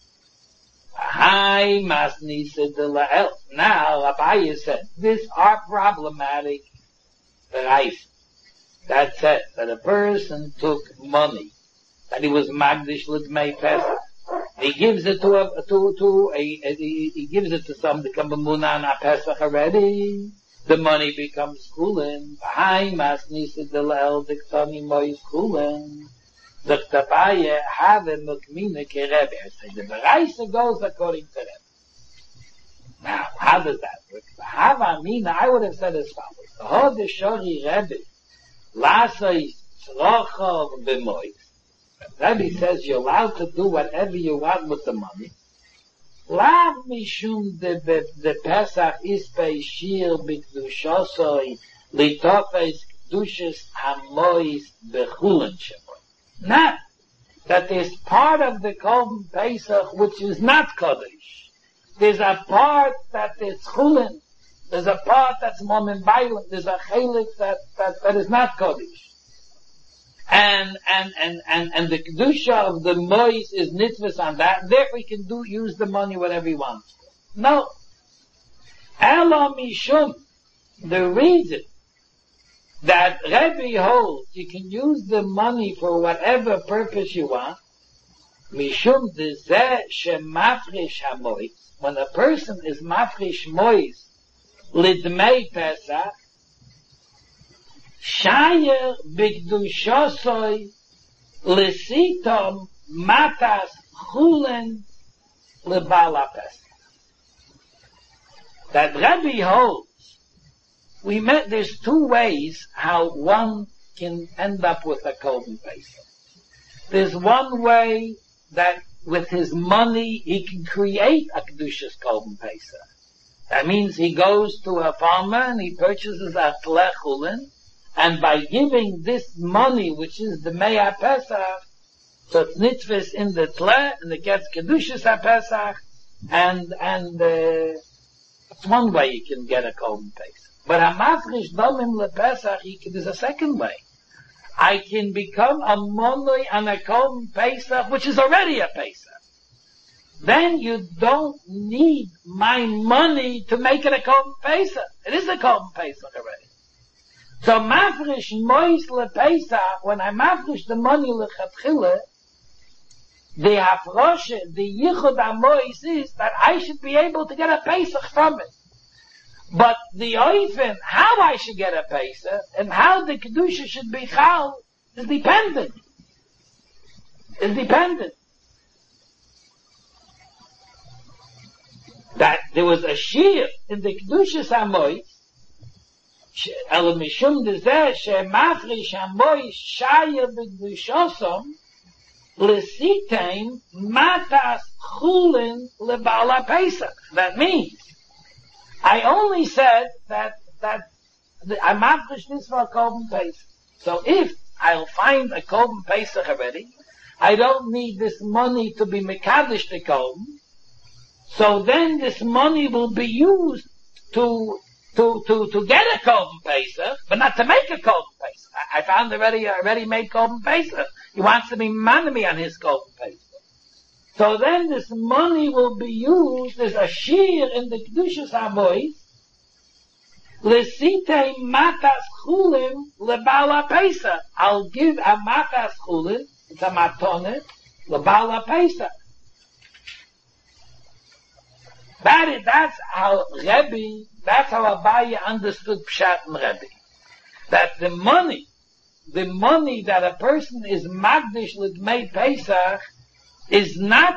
Hi, Masni said the La'el. Now, Abaye said, this are problematic Reis. That said, that a person took money, that he was Magdish L'dmei Pesach. He gives it to a, to, to a, a he, he gives it to some to come Muna na Pesach already. The money becomes Kulin. V'hai masnisa de la'el diktani mois Kulin. The Tabaye have a mukmina ke Rebbe. I say the Beraisa goes according to Rebbe. Now, how does that work? V'hava mina, I would have said as follows. V'ho shori Rebbe. Lasai tzrochov b'mois. Rebbe says you're allowed to do whatever you want with the money. Lav mishum de de Pesach is peishir b'kedushosoi litofes kedushes hamois bechulen sheboy. Not that is part of the Kolben Pesach which is not Kodesh. There's a part that is chulin. There's a part that's mom and violent. There's a chelik that, that, that is not kodesh. And, and, and, and, and the kedusha of the mois is nitzvahs on that. Therefore he can do, use the money whatever he wants. No. Ela mishum, the reason that Rebbe holds you can use the money for whatever purpose you want, mishum dezeh shemafrish hamois, when a person is mafrish mois, lidmei pesach, shayer bigdushosoi, lesitom matas chulen lebala pesach. That Rebbe holds, we met, there's two ways how one can end up with a Korban Pesach. There's one way that with his money he can create a Kedushas Korban Pesach. That means he goes to a farmer and he purchases a tle chulin, and by giving this money, which is the Mei HaPesach, so it's nitzvahs in the tle, and it gets Kedushas HaPesach, and, and, uh, it's one way you can get a Korban Pesach. But a mafrish domim lepesach, there's a second way. I can become a monoi and a Korban Pesach, which is already a Pesach. Then you don't need my money to make it a Korban Pesach. It is a Korban Pesach already. So mafrish mois lepesach, when I mafrish the money lechatchila, the hafroshe, the yichud amois is that I should be able to get a Pesach from it. But the oifen, how I should get a Pesach, and how the Kedusha should be chal, is dependent. Is dependent. That there was a shir in the Kedusha Samois, el mishum dezeh, she'mafrish amois shaya b'kedushosom, l'sitein matas chulin lebala Pesach. That means, I only said that, that, the, I mafresh this for a Korban Pesach. So if I'll find a Korban Pesach already, I don't need this money to be mekadosh the Korban. So then this money will be used to, to, to, to get a Korban Pesach, but not to make a Korban Pesach. I, I found already a ready-made Korban Pesach. He wants to be manami on his Korban Pesach. So then this money will be used as a shear in the Kedushas HaMois, L'sitei matas chulim lebala Pesach. I'll give a matas chulim, it's a matone, lebala Pesach. That is, that's how Rebbe, that's how Abaye understood Pshat and Rebbe. That the money, the money that a person is magdish l'dmei Pesach, is not,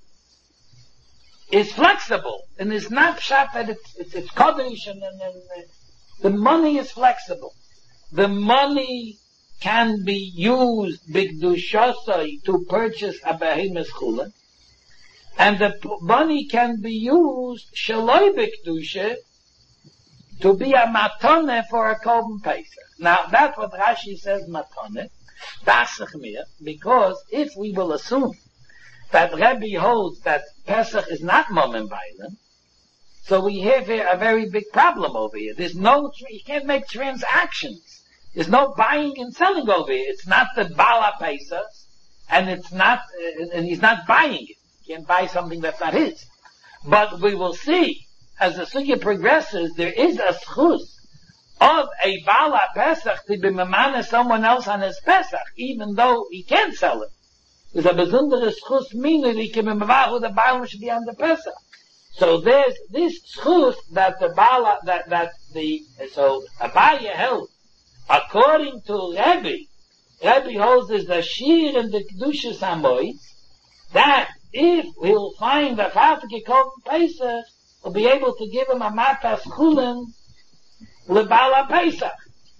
is flexible, and is not pshat that it's, it's, it's kodesh, and, and, and uh, the money is flexible. The money can be used bigdushosai to purchase a behemoth chulin, and the p- money can be used shaloi bigdusha to be a matone for a Korban Pesach. Now that's what Rashi says matone, dasach mir, because if we will assume that Rebbe holds that Pesach is not mom and violent, so we have here a very big problem over here. There's no, you can't make transactions. There's no buying and selling over here. It's not the Bala Pesach, and it's not, uh, and he's not buying it. You can't buy something that's not his. But we will see, as the sugya progresses, there is a schus of a Bala Pesach to be mamana someone else on his Pesach, even though he can't sell it. There's a besondere schus mina die can who the Bala should be on the Pesach. So there's this schus that the Bala, that, that the, so Abaye held, according to Rebbe, Rebbe holds there's a shir in the Kedushas HaMois, that if he'll find a Fatike Korban Pesach, he'll be able to give him a matas chulin lebala Pesach.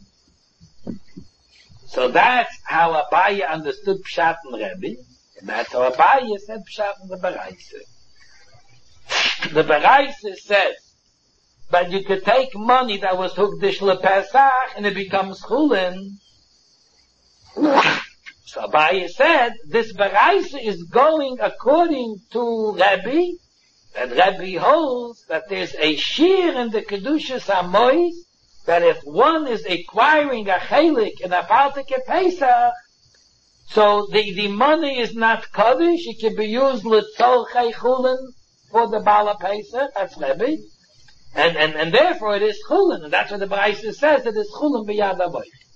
So that's how Abaye understood Pshat and Rebbe, and that's how Abaye said Pshat in the Baraisa. The Baraisa says, but you could take money that was hukdish lePesach and it becomes chulin. So Abaye said, this Baraisa is going according to Rebbe, that Rebbe holds that there's a shear in the Kedushas HaMois, that if one is acquiring a chelik in a Partike Pesach, so the, the money is not Kaddish, it can be used l'tzolchei chulin for the Bala Pesach, that's Rebbe, and, and, and therefore it is chulin, and that's what the Braisa says, it is chulin b'yad Avoich.